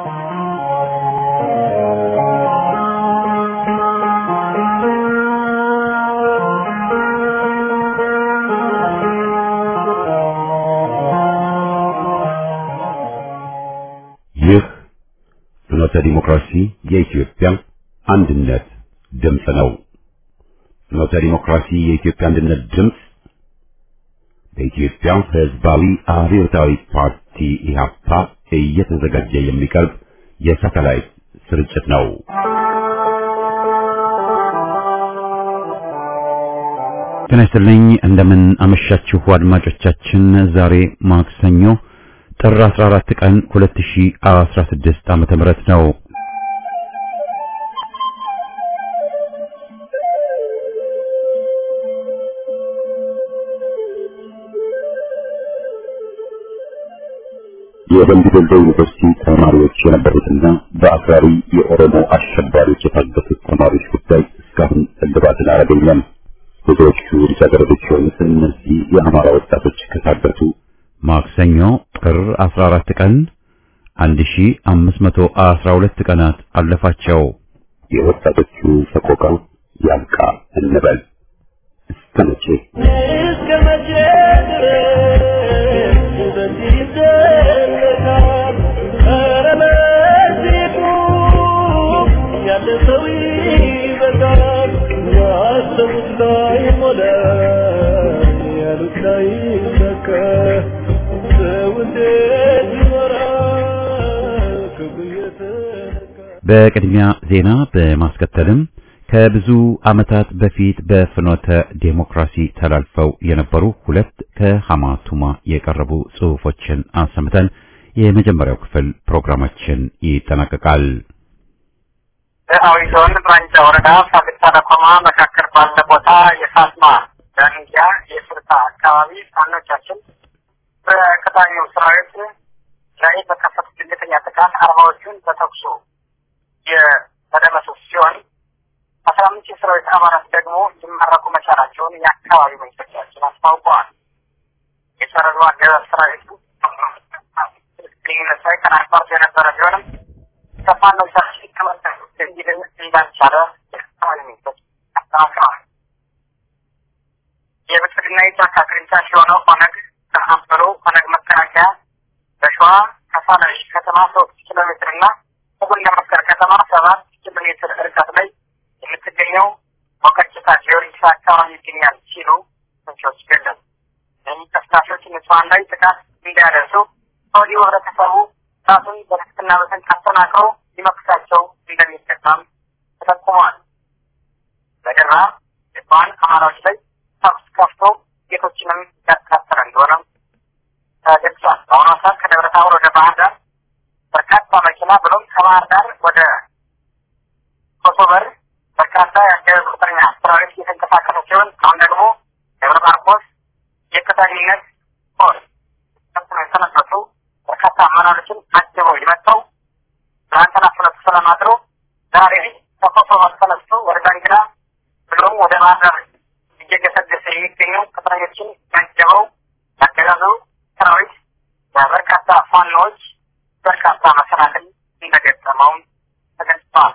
ይህ ፍኖተ ዲሞክራሲ የኢትዮጵያ አንድነት ድምፅ ነው። ፍኖተ ዲሞክራሲ የኢትዮጵያ አንድነት ድምፅ በኢትዮጵያ ሕዝባዊ አብዮታዊ ፓርቲ ኢህአፓ እየተዘጋጀ የሚቀርብ የሳተላይት ስርጭት ነው። ጤና ይስጥልኝ። እንደምን አመሻችሁ አድማጮቻችን። ዛሬ ማክሰኞ ጥር 14 ቀን 2016 ዓመተ ምህረት ነው። የደምቢ ዶሎ ዩኒቨርሲቲ ተማሪዎች የነበሩትና በአክራሪ የኦሮሞ አሸባሪዎች የታገቱት ተማሪዎች ጉዳይ እስካሁን እልባትን አላገኘም። ብዙዎቹ ልጃገረዶች የሆኑት እነዚህ የአማራ ወጣቶች ከታገቱ ማክሰኞ ጥር 14 ቀን 1512 ቀናት አለፋቸው። የወጣቶቹ ሰቆቃ ያልቃ እንበል። እስከ መቼ ድረስ በዚህ ይዘለቃል? ኧረ መሲቱ ያለ ሰው ይበቃል። ያሰቡት ላይ ሞላ ያሉት ላይ ይሰካ። በቅድሚያ ዜና በማስከተልም ከብዙ ዓመታት በፊት በፍኖተ ዴሞክራሲ ተላልፈው የነበሩ ሁለት ከሐማቱማ የቀረቡ ጽሑፎችን አሰምተን የመጀመሪያው ክፍል ፕሮግራማችን ይጠናቀቃል። በአዊ ዞን ብራንጫ ወረዳ ሳግታ ለኮማ መካከል ባለ ቦታ የፋስማ ዳንጊያ የፍርታ አካባቢ ፋኖቻችን በከታዩ ሰራዊት ላይ በከፈቱት ድንገተኛ ጥቃት አርባዎቹን በተኩሱ የደመሰሱ ሲሆን 15 የሰራዊት አባላት ደግሞ ሊማረኩ መቻላቸውን የአካባቢ መንግስቶቻችን አስታውቀዋል። የሰራዊቱ አገዛዝ ሰራዊቱ ግንኙነት ላይ ተናግባርቶ የነበረ ቢሆንም ተፋኖች ሲከመተሉ እንዲድን እንዳልቻለ የአካባቢ መንግስቶች አስታውቀዋል። የብልጽግና የጫካ ቅርንጫፍ የሆነው ኦነግ ተአምሮ ኦነግ መከላከያ በሸዋ ከፋለሽ ከተማ 3 ኪሎ ሜትር እና ከጎንደር መስቀል ከተማ 7 ኪሎ ሜትር ርቀት ላይ የምትገኘው ወቀጭታ ጊዮርጊስ አካባቢ ይገኛል ሲሉ ምንጮች ገለጹ። የሚንቀሳቀሱት ንጹሃን ላይ ጥቃት እንዲያደርሱ ከወዲሁ ህብረተሰቡ ራሱን በትክክልና በስንቅ አጠናክሮ ሊመክታቸው እንደሚገባም ተጠቁሟል። በደራ የባን አማራዎች ላይ ተኩስ ከፍቶ ጌቶችንም ያካተረ እንደሆነም ተገልጿል። በአሁኑ ሰዓት ከደብረ ታቦር ወደ ባህር ዳር በርካታ መኪና ብሎም ከባህር ዳር ወደ ኮሶበር በርካታ የአገር ቁጥረኛ ሰራዊት እየተንቀሳቀሰ ሲሆን አሁን ደግሞ ደብረ ማርቆስ የከታኝነት ፖሊስ የተነሳሱ በርካታ አመራሮችን አጅበው የመጣው ትናንትና ፍለት ስለማድሮ ዛሬ ከኮሶበር ተነስቶ ወደ ዳንግላ ብሎም ወደ ባህር ዳር እየገሰገሰ የሚገኘው ቁጥረኞችን ያጀበው ያገዛዙ ሰራዊት በርካታ ፋኖች በርካታ መሰናክል እንደገጠመውም ተገልጿል።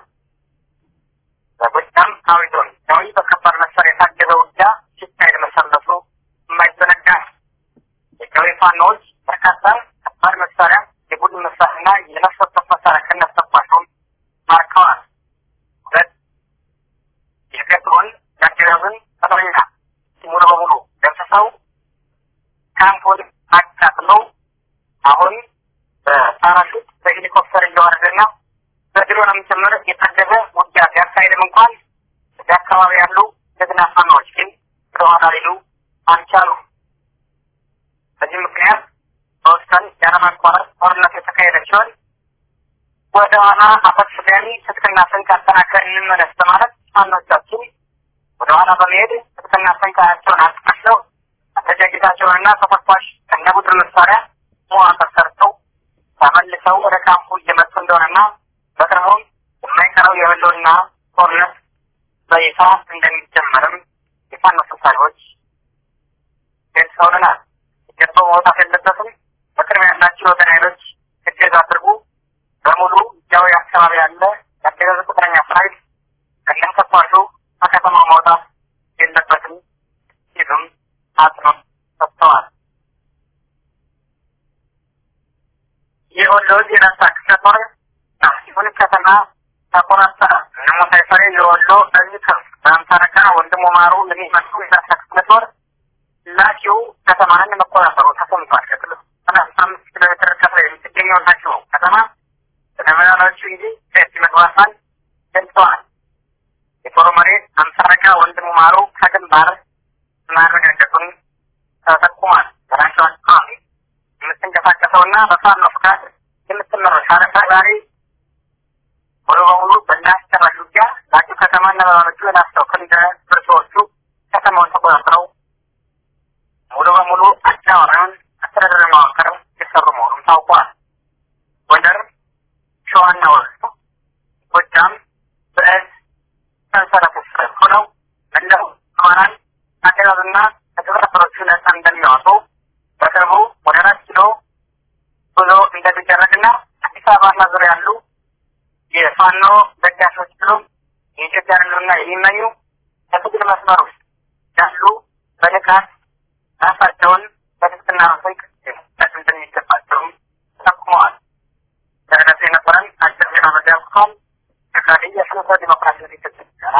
በጎጃም አዊ ዞን ዳዊ በከባድ መሳሪያ የታገዘ ውጊያ ሲካሄድ መሰንበቱ የማይዘነጋ የዳዊ ፋኖች በርካታ ከባድ መሳሪያ የቡድን መሳሪያና የነፍስ ወከፍ መሳሪያ ከነሰባቸውም ማርከዋል። ሁለት የገጥሮን ያገዛዙን ተጠረኛ ሙሉ በሙሉ ደምስሰው ካምፖን አቃጥለው አሁን በፓራሹት በሄሊኮፕተር እየወረደና በድሮንም ጭምር የታገዘ ውጊያ ቢያካሄድም እንኳን እዚህ አካባቢ ያሉ ጀግና ፋኖች ግን ወደኋላ ሊሉ አልቻሉም። በዚህ ምክንያት በውስጠን ያለማቋረጥ ጦርነት የተካሄደ ሲሆን ወደ ኋላ አፈግፍገን ትጥቅና ስንቅ አጠናክረን እንመለስ በማለት ፋኖቻችን ወደ ኋላ በመሄድ ትጥቅና ስንቃቸውን አጥቃለው አደረጃጀታቸውንና ተተኳሽ ከነቡድን መሳሪያ መዋቅር ሰርተው ተመልሰው ወደ ካምፑ እየመጡ እንደሆነና በቅርቡም የማይቀረው የህልውና ጦርነት በይፋ እንደሚጀመርም የፋኖ ሰልጣኞች ገልጸውልናል። የገባው መውጣት የለበትም። በቅርብ ያላቸው ወገን ኃይሎች እገዛ አድርጉ፣ በሙሉ የወሎ ዜናታ ክፍለጦር ናሲሁን ከተማ ተቆራጣ ነሞታይ ፈሬ የወሎ እዚህ ከአምሳረካ ወንድሙ ማሩ ለሚመጡ ዜናታ ክፍለጦር ላኪው ከተማን መቆራጠሩ ተሰምቷል። ከጥሉ 15 ኪሎ ሜትር ርቀት ላይ የምትገኘው ላኪው ከተማ ተመራራቹ እንጂ ከዚህ መግባቷን ገልጸዋል። የጦር መሬት አምሳረካ ወንድሙ ማሩ ከግንባር ማረጋገጡን ተጠቁሟል። ራሷን አሚ የምትንቀሳቀሰውና በፋኖ ፍቃድ የምትመራው ሻለቃ ዛሬ ሙሉ በሙሉ በአስቸራሽ ውጊያ ላኪው ከተማና በማመጡ የላስተው ክንደ ብርቶቹ ከተማውን ተቆጣጥረው ሙሉ በሙሉ አጫወራውን አስተዳደር ማዋቀረው የሰሩ መሆኑን ታውቋል። ጎንደር፣ ሸዋና ወሎ፣ ጎጃም በእዝ ሰንሰለት ውስጥ ሆነው መላው አማራን አገዛዝና ተግባራቶቹ ነጻ እንደሚያወጡ በቅርቡ ወደ 4 ኪሎ ጉዞ እንደሚደረግና አዲስ አበባና ዙሪያ ያሉ የፋኖ ደጋፊዎች ብሎም የኢትዮጵያ ሕልውና የሚመኙ በትግል መስመር ውስጥ ያሉ በንቃት ራሳቸውን በትክክልና በስንቅ እንደሚገባቸውም ጠቁመዋል። ተረዳት የነበረን አጭር ዜና መዳብቷል። ከካዲ የፍኖተ ዲሞክራሲ ኢትዮጵያ ጋራ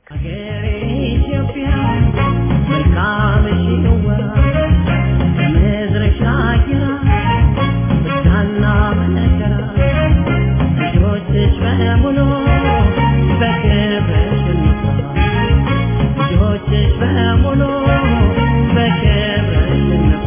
ኢትዮጵያ መልካም ሽዋ ምድርሽ አየራ ብቻና መነገራ ልጆችሽ በሙሉ በክብርሽ ንፋ ልጆችሽ በሙሉ በክብርሽ ንፋ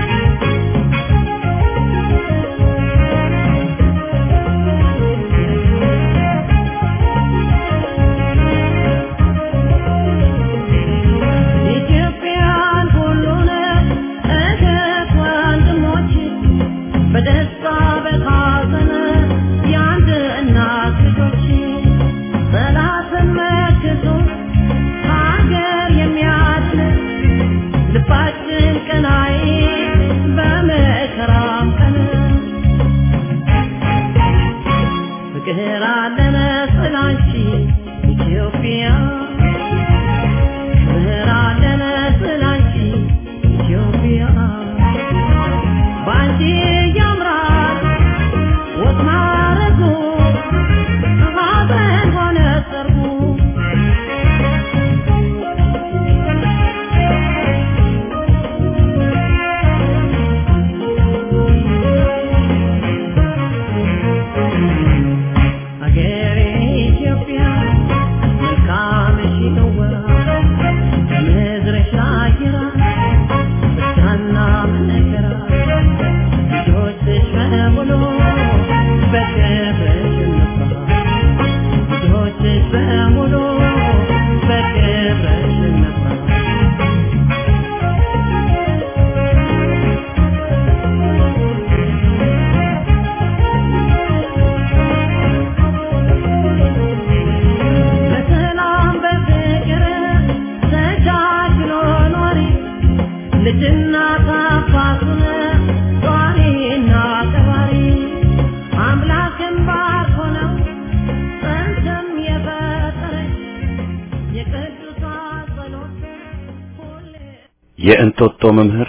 የእንጦጦ መምህር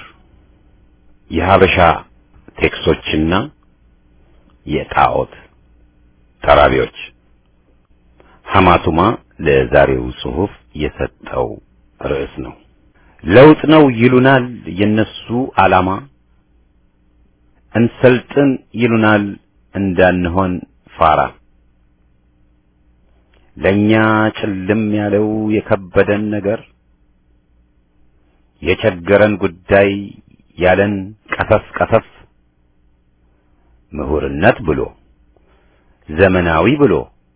የሀበሻ ቴክሶችና የጣዖት ተራቢዎች ሐማቱማ ለዛሬው ጽሑፍ የሰጠው ርዕስ ነው። ለውጥ ነው ይሉናል የነሱ ዓላማ፣ እንሰልጥን ይሉናል እንዳንሆን ፋራ። ለኛ ጭልም ያለው የከበደን ነገር የቸገረን ጉዳይ ያለን ቀፈፍ ቀፈፍ ምሁርነት ብሎ ዘመናዊ ብሎ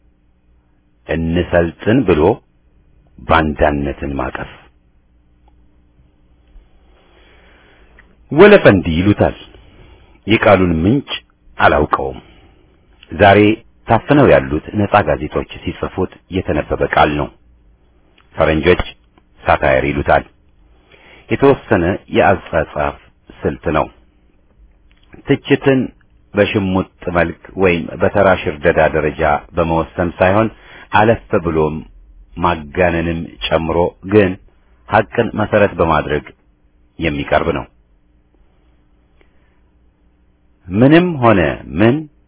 እንሰልጥን ብሎ ባንዳነትን ማቀፍ ወለፈንዲ ይሉታል። የቃሉን ምንጭ አላውቀውም። ዛሬ ታፍነው ያሉት ነፃ ጋዜጦች ሲጽፉት የተነበበ ቃል ነው። ፈረንጆች ሳታየር ይሉታል። የተወሰነ የአጻጻፍ ስልት ነው። ትችትን በሽሙጥ መልክ ወይም በተራ ሽርደዳ ደረጃ በመወሰን ሳይሆን አለፍ ብሎም ማጋነንም ጨምሮ ግን ሐቅን መሰረት በማድረግ የሚቀርብ ነው። ምንም ሆነ ምን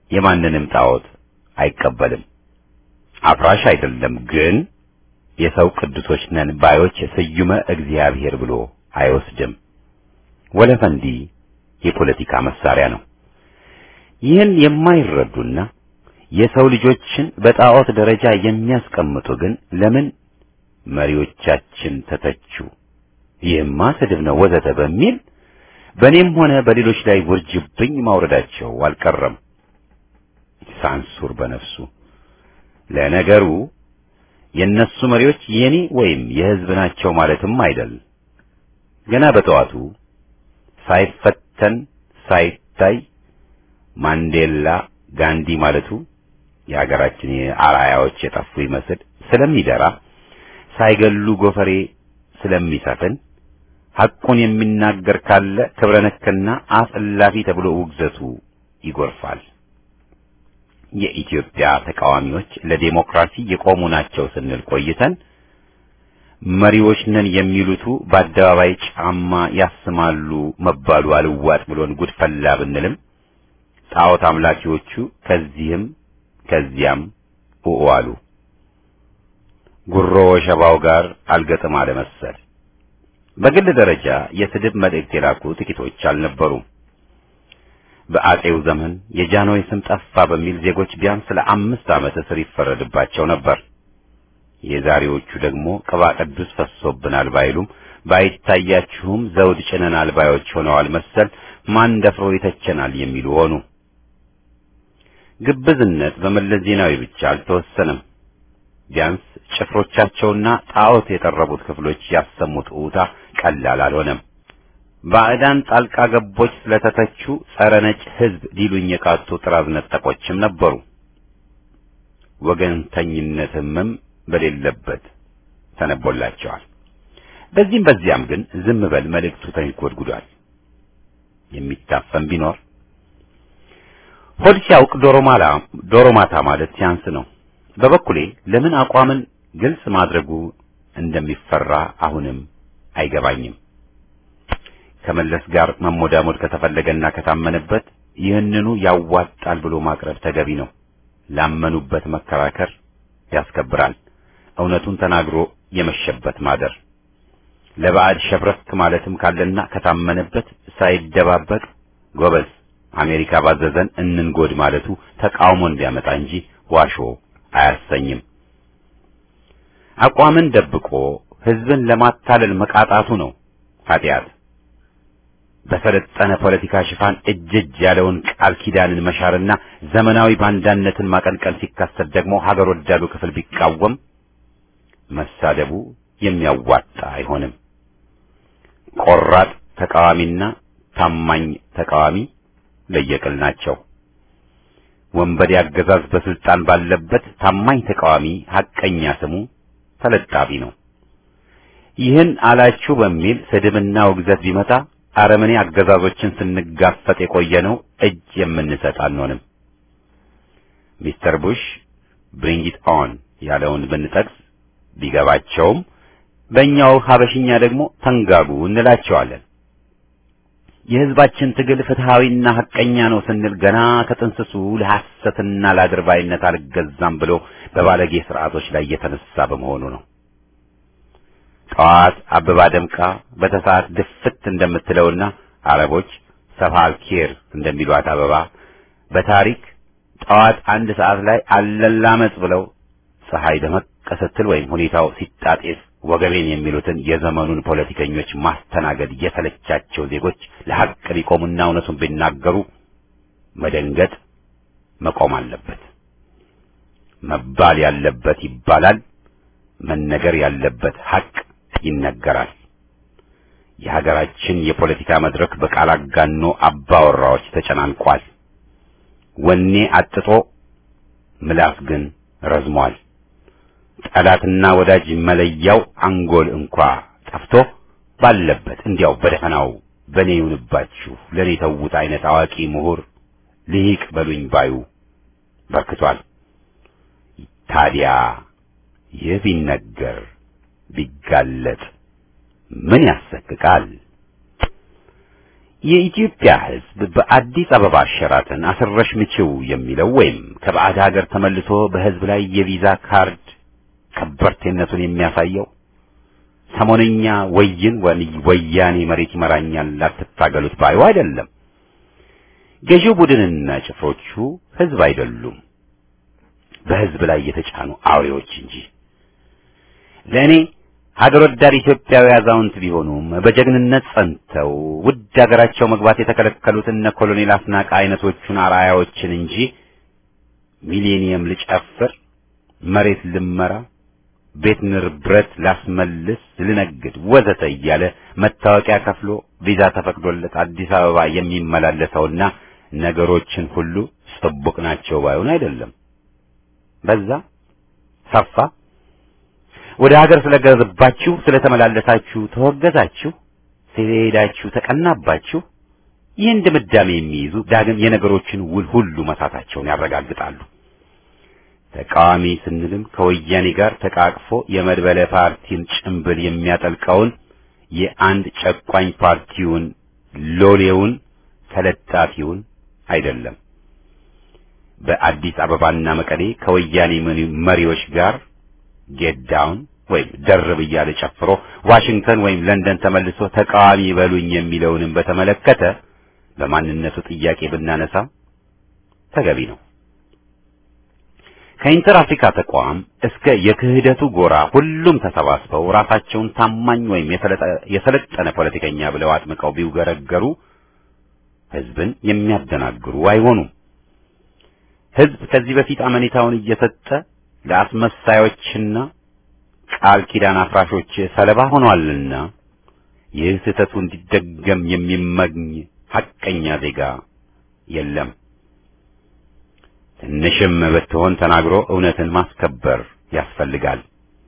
የማንንም ጣዖት አይቀበልም። አፍራሽ አይደለም፣ ግን የሰው ቅዱሶች ነን ባዮች ስዩመ እግዚአብሔር ብሎ አይወስድም። ወለፈንዲ የፖለቲካ መሳሪያ ነው። ይህን የማይረዱና የሰው ልጆችን በጣዖት ደረጃ የሚያስቀምጡ ግን ለምን መሪዎቻችን ተተቹ፣ ይህማ ስድብ ነው ወዘተ በሚል በእኔም ሆነ በሌሎች ላይ ውርጅብኝ ማውረዳቸው አልቀረም። ሳንሱር በነፍሱ። ለነገሩ የነሱ መሪዎች የኔ ወይም የሕዝብ ናቸው ማለትም አይደል። ገና በጠዋቱ ሳይፈተን ሳይታይ ማንዴላ ጋንዲ ማለቱ የሀገራችን አርአያዎች የጠፉ ይመስል ስለሚደራ ሳይገሉ ጎፈሬ ስለሚሰፍን ሐቁን የሚናገር ካለ ክብረነክና አፍላፊ ተብሎ ውግዘቱ ይጎርፋል። የኢትዮጵያ ተቃዋሚዎች ለዲሞክራሲ የቆሙ ናቸው ስንል ቆይተን መሪዎች ነን የሚሉቱ በአደባባይ ጫማ ያስማሉ መባሉ አልዋጥ ብሎን ጉድፈላ ብንልም ጣዖት አምላኪዎቹ ከዚህም ከዚያም አሉ። ጉሮ ወሸባው ጋር አልገጥም አለ መሰል። በግል ደረጃ የስድብ መልእክት የላኩ ጥቂቶች አልነበሩም። በአጼው ዘመን የጃንሆይ ስም ጠፋ በሚል ዜጎች ቢያንስ ለ5 ዓመት እስር ይፈረድባቸው ነበር። የዛሬዎቹ ደግሞ ቅባ ቅዱስ ፈሶብናል ባይሉም ባይታያችሁም ዘውድ ጭነናል ባዮች ሆነዋል መሰል። ማን ደፍሮ ይተቸናል የሚሉ ሆኑ። ግብዝነት በመለስ ዜናዊ ብቻ አልተወሰነም። ቢያንስ ጭፍሮቻቸውና ጣዖት የጠረቡት ክፍሎች ያሰሙት ኡታ ቀላል አልሆነም። ባዕዳን ጣልቃ ገቦች ስለተተቹ ጸረ ነጭ ሕዝብ ዲሉኝ የቃጡ ጥራዝ ነጠቆችም ነበሩ። ወገንተኝነትም በሌለበት ተነቦላቸዋል። በዚህም በዚያም ግን ዝም በል መልእክቱ ተንጎድጉዷል። የሚታፈን ቢኖር ሆድ ሲያውቅ ዶሮ ማታ ማለት ሲያንስ ነው። በበኩሌ ለምን አቋምን ግልጽ ማድረጉ እንደሚፈራ አሁንም አይገባኝም። ከመለስ ጋር መሞዳሞድ ከተፈለገና ከታመነበት ይህንኑ ያዋጣል ብሎ ማቅረብ ተገቢ ነው። ላመኑበት መከራከር ያስከብራል። እውነቱን ተናግሮ የመሸበት ማደር። ለባዕድ ሸብረክ ማለትም ካለና ከታመነበት ሳይደባበቅ ጎበዝ አሜሪካ ባዘዘን እንንጎድ ማለቱ ተቃውሞን ቢያመጣ እንጂ ዋሾ አያሰኝም። አቋምን ደብቆ ሕዝብን ለማታለል መቃጣቱ ነው ኃጢአት። በሰለጠነ ፖለቲካ ሽፋን እጅ ያለውን ቃል ኪዳንን መሻርና ዘመናዊ ባንዳነትን ማቀንቀን ሲከሰት ደግሞ ሀገር ወዳዱ ክፍል ቢቃወም መሳደቡ የሚያዋጣ አይሆንም። ቆራጥ ተቃዋሚና ታማኝ ተቃዋሚ ለየቅል ናቸው። ወንበዴ አገዛዝ በስልጣን ባለበት ታማኝ ተቃዋሚ ሐቀኛ ስሙ ተለጣቢ ነው። ይህን አላችሁ በሚል ስድብና ውግዘት ቢመጣ አረመኔ አገዛዞችን ስንጋፈጥ የቆየነው እጅ የምንሰጥ አንሆንም። ሚስተር ቡሽ ብሪንግ ኢት ኦን ያለውን ብንጠቅስ ቢገባቸውም በእኛው ሀበሽኛ ደግሞ ተንጋጉ እንላቸዋለን። የሕዝባችን ትግል ፍትሃዊና ሐቀኛ ነው ስንል ገና ከጥንስሱ ለሐሰትና ለአድርባይነት አልገዛም ብሎ በባለጌ ስርዓቶች ላይ የተነሳ በመሆኑ ነው። ጠዋት አበባ ደምቃ በተሰዓት ድፍት እንደምትለውና አረቦች ሰፋል ኬር እንደሚሏት አበባ በታሪክ ጠዋት 1 ሰዓት ላይ አለላመጽ ብለው ፀሐይ ደመቅ ስትል ወይም ሁኔታው ሲጣጤስ ወገቤን የሚሉትን የዘመኑን ፖለቲከኞች ማስተናገድ የተለቻቸው ዜጎች ለሐቅ ሊቆሙና እውነቱን ቢናገሩ መደንገጥ መቆም አለበት። መባል ያለበት ይባላል፣ መነገር ያለበት ሐቅ ይነገራል። የሀገራችን የፖለቲካ መድረክ በቃል አጋኖ አባወራዎች ተጨናንቋል። ወኔ አጥቶ ምላስ ግን ረዝሟል። ጠላትና ወዳጅ መለያው አንጎል እንኳ ጠፍቶ ባለበት እንዲያው በደፈናው በኔ ይሁንባችሁ ለኔ ተውት አይነት አዋቂ ምሁር ልሂቅ በሉኝ ባዩ በርክቷል። ታዲያ ይህ ቢነገር ቢጋለጥ ምን ያሰቅቃል? የኢትዮጵያ ሕዝብ በአዲስ አበባ ሸራተን አስረሽ ምችው የሚለው ወይም ከባዕድ ሀገር ተመልሶ በሕዝብ ላይ የቪዛ ካርድ ከበርቴነቱን የሚያሳየው ሰሞነኛ ወያኔ መሬት ይመራኛል ላትታገሉት ባዩ አይደለም። ገዢው ቡድንና ጭፍሮቹ ሕዝብ አይደሉም፣ በሕዝብ ላይ የተጫኑ አውሬዎች እንጂ። ለእኔ ሀገር ወዳድ ኢትዮጵያዊ አዛውንት ቢሆኑም በጀግንነት ጸንተው ውድ ሀገራቸው መግባት የተከለከሉት እነ ኮሎኔል አስናቀ አይነቶቹን አርአያዎችን እንጂ ሚሊኒየም ልጨፍር፣ መሬት ልመራ፣ ቤት ንብረት ላስመልስ፣ ልነግድ ወዘተ እያለ መታወቂያ ከፍሎ ቪዛ ተፈቅዶለት አዲስ አበባ የሚመላለሰውና ነገሮችን ሁሉ ጽቡቅ ናቸው ባይሆን አይደለም። በዛ ሰፋ ወደ ሀገር ስለገባችሁ ስለተመላለሳችሁ ተወገዛችሁ፣ ስለሄዳችሁ ተቀናባችሁ። ይህን ድምዳሜ የሚይዙ ዳግም የነገሮችን ውል ሁሉ መሳታቸውን ያረጋግጣሉ። ተቃዋሚ ስንልም ከወያኔ ጋር ተቃቅፎ የመድበለ ፓርቲን ጭምብል የሚያጠልቀውን የአንድ ጨቋኝ ፓርቲውን ሎሌውን ተለጣፊውን አይደለም። በአዲስ አበባና መቀሌ ከወያኔ መሪዎች ጋር ጌት ዳውን ወይም ደርብ እያለ ጨፍሮ ዋሽንግተን ወይም ለንደን ተመልሶ ተቃዋሚ በሉኝ የሚለውንም በተመለከተ በማንነቱ ጥያቄ ብናነሳ ተገቢ ነው። ከኢንተር አፍሪካ ተቋም እስከ የክህደቱ ጎራ ሁሉም ተሰባስበው ራሳቸውን ታማኝ ወይም የሰለጠነ ፖለቲከኛ ብለው አጥምቀው ቢውገረገሩ ሕዝብን የሚያደናግሩ አይሆኑም። ሕዝብ ከዚህ በፊት አመኔታውን እየሰጠ ለአስመሳዮችና ቃል ኪዳን አፍራሾች ሰለባ ሆኗልና ይህ ስህተቱ እንዲደገም የሚመኝ ሐቀኛ ዜጋ የለም። ትንሽም ብትሆን ተናግሮ እውነትን ማስከበር ያስፈልጋል።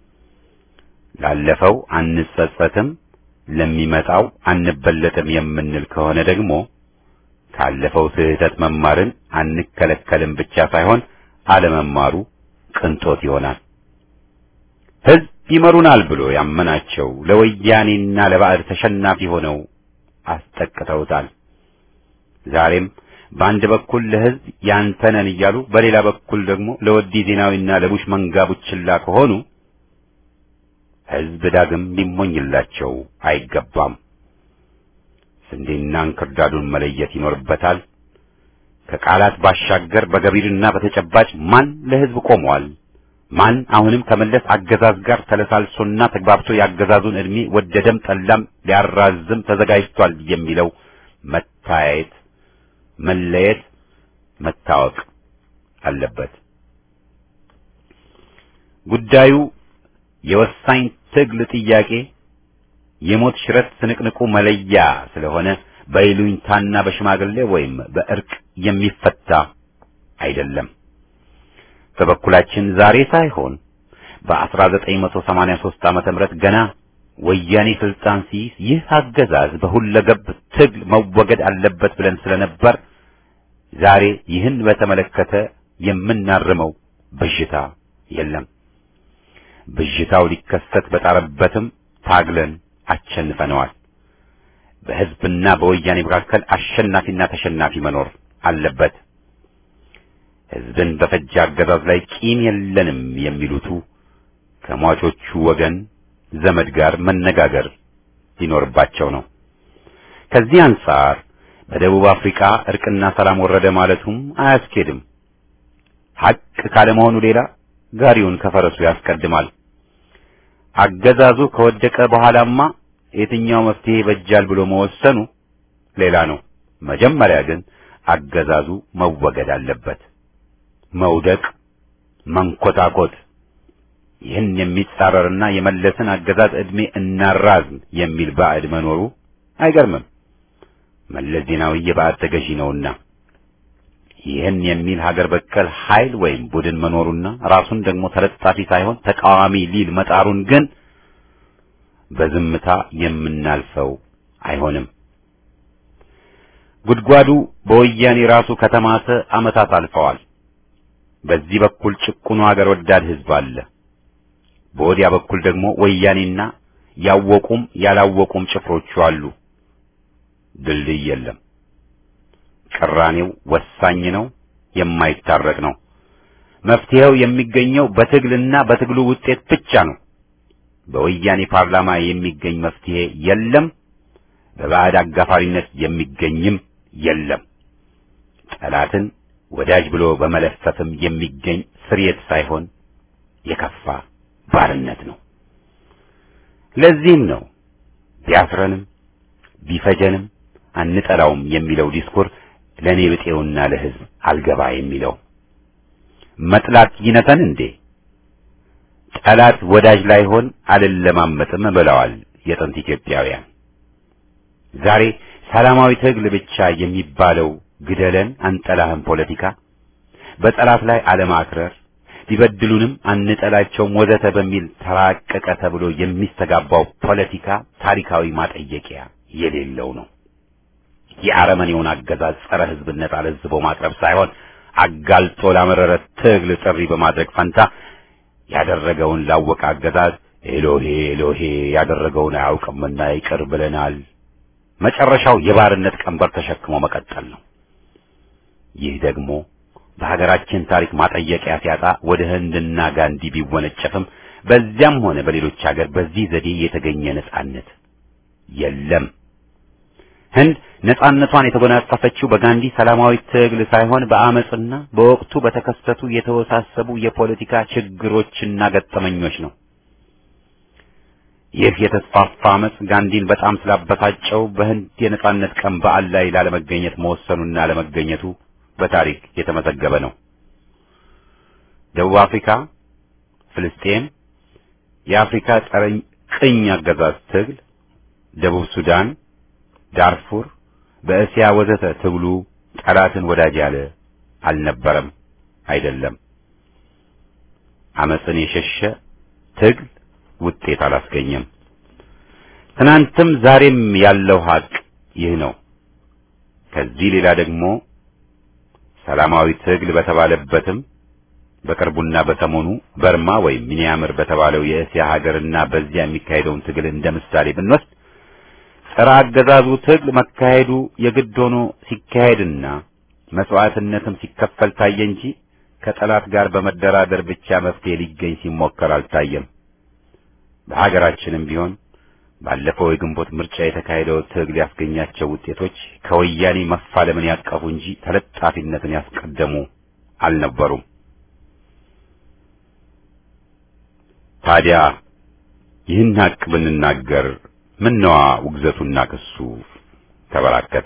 ላለፈው አንጸጸትም፣ ለሚመጣው አንበለጥም የምንል ከሆነ ደግሞ ካለፈው ስህተት መማርን አንከለከልም ብቻ ሳይሆን አለመማሩ ቅንጦት ይሆናል። ሕዝብ ይመሩናል ብሎ ያመናቸው ለወያኔና ለባዕድ ተሸናፊ ሆነው አስጠቅተውታል። ዛሬም በአንድ በኩል ለሕዝብ ያንተነን እያሉ በሌላ በኩል ደግሞ ለወዲ ዜናዊና ለቡሽ መንጋ ቡችላ ከሆኑ ሕዝብ ዳግም ሊሞኝላቸው አይገባም። ስንዴና እንክርዳዱን መለየት ይኖርበታል። ከቃላት ባሻገር በገቢርና በተጨባጭ ማን ለሕዝብ ቆሟል፣ ማን አሁንም ከመለስ አገዛዝ ጋር ተለሳልሶና ተግባብቶ ያገዛዙን ዕድሜ ወደደም ጠላም ሊያራዝም ተዘጋጅቷል የሚለው መታየት፣ መለየት፣ መታወቅ አለበት። ጉዳዩ የወሳኝ ትግል ጥያቄ የሞት ሽረት ስንቅንቁ መለያ ስለሆነ በይሉኝታና በሽማግሌ ወይም በእርቅ የሚፈታ አይደለም። በበኩላችን ዛሬ ሳይሆን በ1983 ዓመተ ምህረት ገና ወያኔ ስልጣን ሲይዝ ይህ አገዛዝ በሁለገብ ትግል መወገድ አለበት ብለን ስለነበር ዛሬ ይህን በተመለከተ የምናርመው ብዥታ የለም። ብዥታው ሊከሰት በጣረበትም ታግለን አሸንፈነዋል። በሕዝብና በወያኔ መካከል አሸናፊና ተሸናፊ መኖር አለበት። ሕዝብን በፈጀ አገዛዝ ላይ ቂም የለንም የሚሉቱ ከሟቾቹ ወገን ዘመድ ጋር መነጋገር ሊኖርባቸው ነው። ከዚህ አንጻር በደቡብ አፍሪካ እርቅና ሰላም ወረደ ማለቱም አያስኬድም። ሐቅ ካለመሆኑ ሌላ ጋሪውን ከፈረሱ ያስቀድማል። አገዛዙ ከወደቀ በኋላማ የትኛው መፍትሄ ይበጃል ብሎ መወሰኑ ሌላ ነው። መጀመሪያ ግን አገዛዙ መወገድ አለበት። መውደቅ፣ መንኮታኮት ይህን የሚጻረርና የመለስን አገዛዝ ዕድሜ እናራዝም የሚል ባዕድ መኖሩ አይገርምም። መለስ ዜናዊ የባዕድ ተገዢ ነውና ይህን የሚል ሀገር በቀል ኃይል ወይም ቡድን መኖሩና ራሱን ደግሞ ተለጣፊ ሳይሆን ተቃዋሚ ሊል መጣሩን ግን በዝምታ የምናልፈው አይሆንም። ጉድጓዱ በወያኔ ራሱ ከተማሰ ዓመታት አልፈዋል። በዚህ በኩል ጭቁኑ ሀገር ወዳድ ሕዝብ አለ። በወዲያ በኩል ደግሞ ወያኔና ያወቁም ያላወቁም ጭፍሮቹ አሉ። ድልድይ የለም። ቅራኔው ወሳኝ ነው፣ የማይታረቅ ነው። መፍትሄው የሚገኘው በትግልና በትግሉ ውጤት ብቻ ነው። በወያኔ ፓርላማ የሚገኝ መፍትሄ የለም። በባዕድ አጋፋሪነት የሚገኝም የለም። ጠላትን ወዳጅ ብሎ በመለፈፍም የሚገኝ ስርየት ሳይሆን የከፋ ባርነት ነው። ለዚህም ነው ቢያስረንም ቢፈጀንም አንጠላውም የሚለው ዲስኩር ለኔ ብጤውና ለሕዝብ አልገባ የሚለው። መጥላት ይነተን እንዴ? ጠላት ወዳጅ ላይሆን አልለማመጥም ብለዋል የጥንት ኢትዮጵያውያን። ዛሬ ሰላማዊ ትግል ብቻ የሚባለው ግደለን አንጠላህም ፖለቲካ፣ በጠላት ላይ አለማክረር፣ ቢበድሉንም አንጠላቸውም ወዘተ በሚል ተራቀቀ ተብሎ የሚስተጋባው ፖለቲካ ታሪካዊ ማጠየቂያ የሌለው ነው። የአረመኔውን አገዛዝ ጸረ ሕዝብነት አለዝቦ ማቅረብ ሳይሆን አጋልጦ ላመረረ ትግል ጥሪ በማድረግ ፈንታ ያደረገውን ላወቀ አገዛዝ ኤሎሄ ኤሎሄ ያደረገውን አያውቅምና ይቅር ብለናል፣ መጨረሻው የባርነት ቀንበር ተሸክሞ መቀጠል ነው። ይህ ደግሞ በሀገራችን ታሪክ ማጠየቂያ ሲያጣ ወደ ህንድና ጋንዲ ቢወነጨፍም በዚያም ሆነ በሌሎች ሀገር በዚህ ዘዴ የተገኘ ነጻነት የለም። ህንድ ነጻነቷን የተጎናጸፈችው በጋንዲ ሰላማዊ ትግል ሳይሆን በአመጽና በወቅቱ በተከሰቱ የተወሳሰቡ የፖለቲካ ችግሮችና ገጠመኞች ነው። ይህ የተስፋፋ አመጽ ጋንዲን በጣም ስላበሳጨው በህንድ የነጻነት ቀን በዓል ላይ ላለመገኘት መወሰኑና ለመገኘቱ በታሪክ የተመዘገበ ነው። ደቡብ አፍሪካ፣ ፍልስጤም፣ የአፍሪካ ጸረ ቅኝ አገዛዝ ትግል፣ ደቡብ ሱዳን፣ ዳርፉር፣ በእስያ ወዘተ ትግሉ ጠላትን ወዳጅ ያለ አልነበረም፣ አይደለም። አመጽን የሸሸ ትግል ውጤት አላስገኘም። ትናንትም ዛሬም ያለው ሀቅ ይህ ነው። ከዚህ ሌላ ደግሞ ሰላማዊ ትግል በተባለበትም በቅርቡና በሰሞኑ በርማ ወይም ሚኒያምር በተባለው የእስያ ሀገርና በዚያ የሚካሄደውን ትግል እንደ ምሳሌ ብንወስድ ጸረ አገዛዙ ትግል መካሄዱ የግድ ሆኖ ሲካሄድና መስዋዕትነትም ሲከፈል ታየ እንጂ ከጠላት ጋር በመደራደር ብቻ መፍትሄ ሊገኝ ሲሞከር አልታየም። በሀገራችንም ቢሆን ባለፈው የግንቦት ምርጫ የተካሄደው ትግል ያስገኛቸው ውጤቶች ከወያኔ መፋለምን ያቀፉ እንጂ ተለጣፊነትን ያስቀደሙ አልነበሩም። ታዲያ ይህን ሀቅ ብንናገር ምነዋ ውግዘቱና ክሱ ተበራከተ?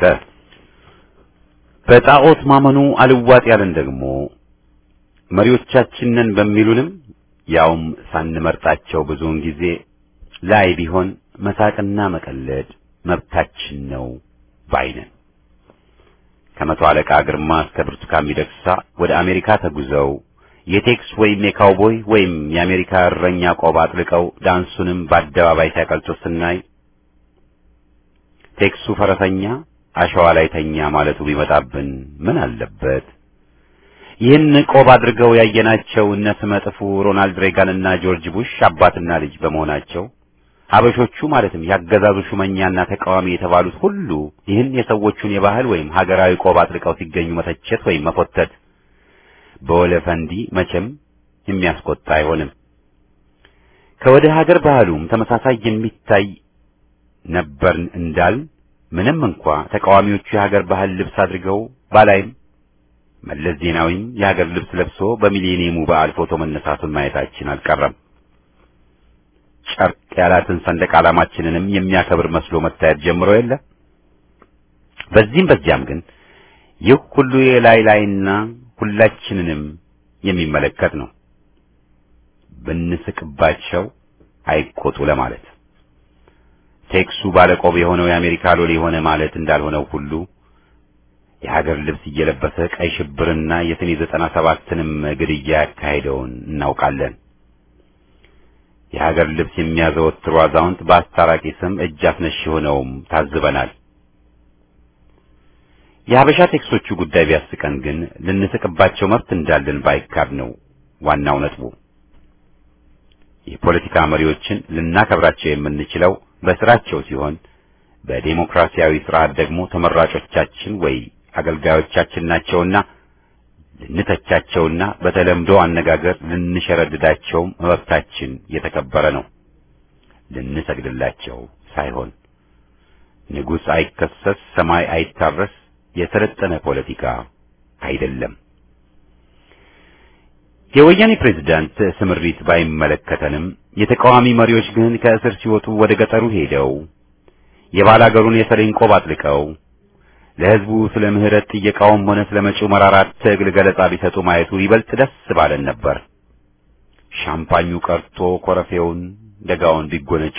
በጣዖት ማመኑ አልዋጥ ያለን ደግሞ መሪዎቻችንን በሚሉንም ያውም ሳንመርጣቸው ብዙውን ጊዜ ላይ ቢሆን መሳቅና መቀለድ መብታችን ነው ባይነን። ከመቶ አለቃ ግርማ እስከ ብርቱካን ሚደቅሳ ወደ አሜሪካ ተጉዘው የቴክስ ወይም የካውቦይ ወይም የአሜሪካ እረኛ ቆብ አጥልቀው ዳንሱንም በአደባባይ ሲያቀልጡ ስናይ ቴክሱ ፈረሰኛ አሸዋ ላይ ተኛ ማለቱ ቢመጣብን ምን አለበት? ይህን ቆብ አድርገው ያየናቸው እነ ስመጥፉ ሮናልድ ሬጋንና ጆርጅ ቡሽ አባትና ልጅ በመሆናቸው ሀበሾቹ ማለትም ያገዛዙ ሹመኛና ተቃዋሚ የተባሉት ሁሉ ይህን የሰዎቹን የባህል ወይም ሀገራዊ ቆብ አጥልቀው ሲገኙ መተቸት ወይም መፎተት በወለፈንዲ መቼም የሚያስቆጣ አይሆንም። ከወደ ሀገር ባህሉም ተመሳሳይ የሚታይ ነበርን እንዳል ምንም እንኳ ተቃዋሚዎቹ የሀገር ባህል ልብስ አድርገው ባላይም መለስ ዜናዊም የሀገር ልብስ ለብሶ በሚሊኒየሙ በዓል ፎቶ መነሳቱን ማየታችን አልቀረም። ጨርቅ ያላትን ሰንደቅ ዓላማችንንም የሚያከብር መስሎ መታየት ጀምሮ የለ። በዚህም በዚያም ግን ይህ ሁሉ የላይ ላይና ሁላችንንም የሚመለከት ነው። ብንስቅባቸው አይቆጡ ለማለት ቴክሱ ባለቆብ የሆነው የአሜሪካ ሎሌ የሆነ ማለት እንዳልሆነው ሁሉ የሀገር ልብስ እየለበሰ ቀይ ሽብርና የሰኔ 97ንም ግድያ ያካሄደውን እናውቃለን። የሀገር ልብስ የሚያዘወትሩ አዛውንት በአስታራቂ ስም እጅ አስነሽ ሆነውም ታዝበናል። የሀበሻ ቴክሶቹ ጉዳይ ቢያስቀን ግን ልንስቅባቸው መብት እንዳለን ባይካድ ነው ዋናው ነጥቡ። የፖለቲካ መሪዎችን ልናከብራቸው የምንችለው በስራቸው ሲሆን በዲሞክራሲያዊ ስርዓት ደግሞ ተመራጮቻችን ወይ አገልጋዮቻችን ናቸውና ልንተቻቸውና በተለምዶ አነጋገር ልንሸረድዳቸው መብታችን የተከበረ ነው። ልንሰግድላቸው ሳይሆን ንጉሥ አይከሰስ ሰማይ አይታረስ የሰለጠነ ፖለቲካ አይደለም። የወያኔ ፕሬዝዳንት ስምሪት ባይመለከተንም የተቃዋሚ መሪዎች ግን ከእስር ሲወጡ ወደ ገጠሩ ሄደው የባላገሩን የሰሌን ቆብ አጥልቀው ለሕዝቡ ስለ ምህረት ጥየቃውም ሆነ ስለ መጪው መራራት ትግል ገለጻ ቢሰጡ ማየቱ ይበልጥ ደስ ባለን ነበር። ሻምፓኙ ቀርቶ ኮረፌውን ደጋውን ቢጎነጩ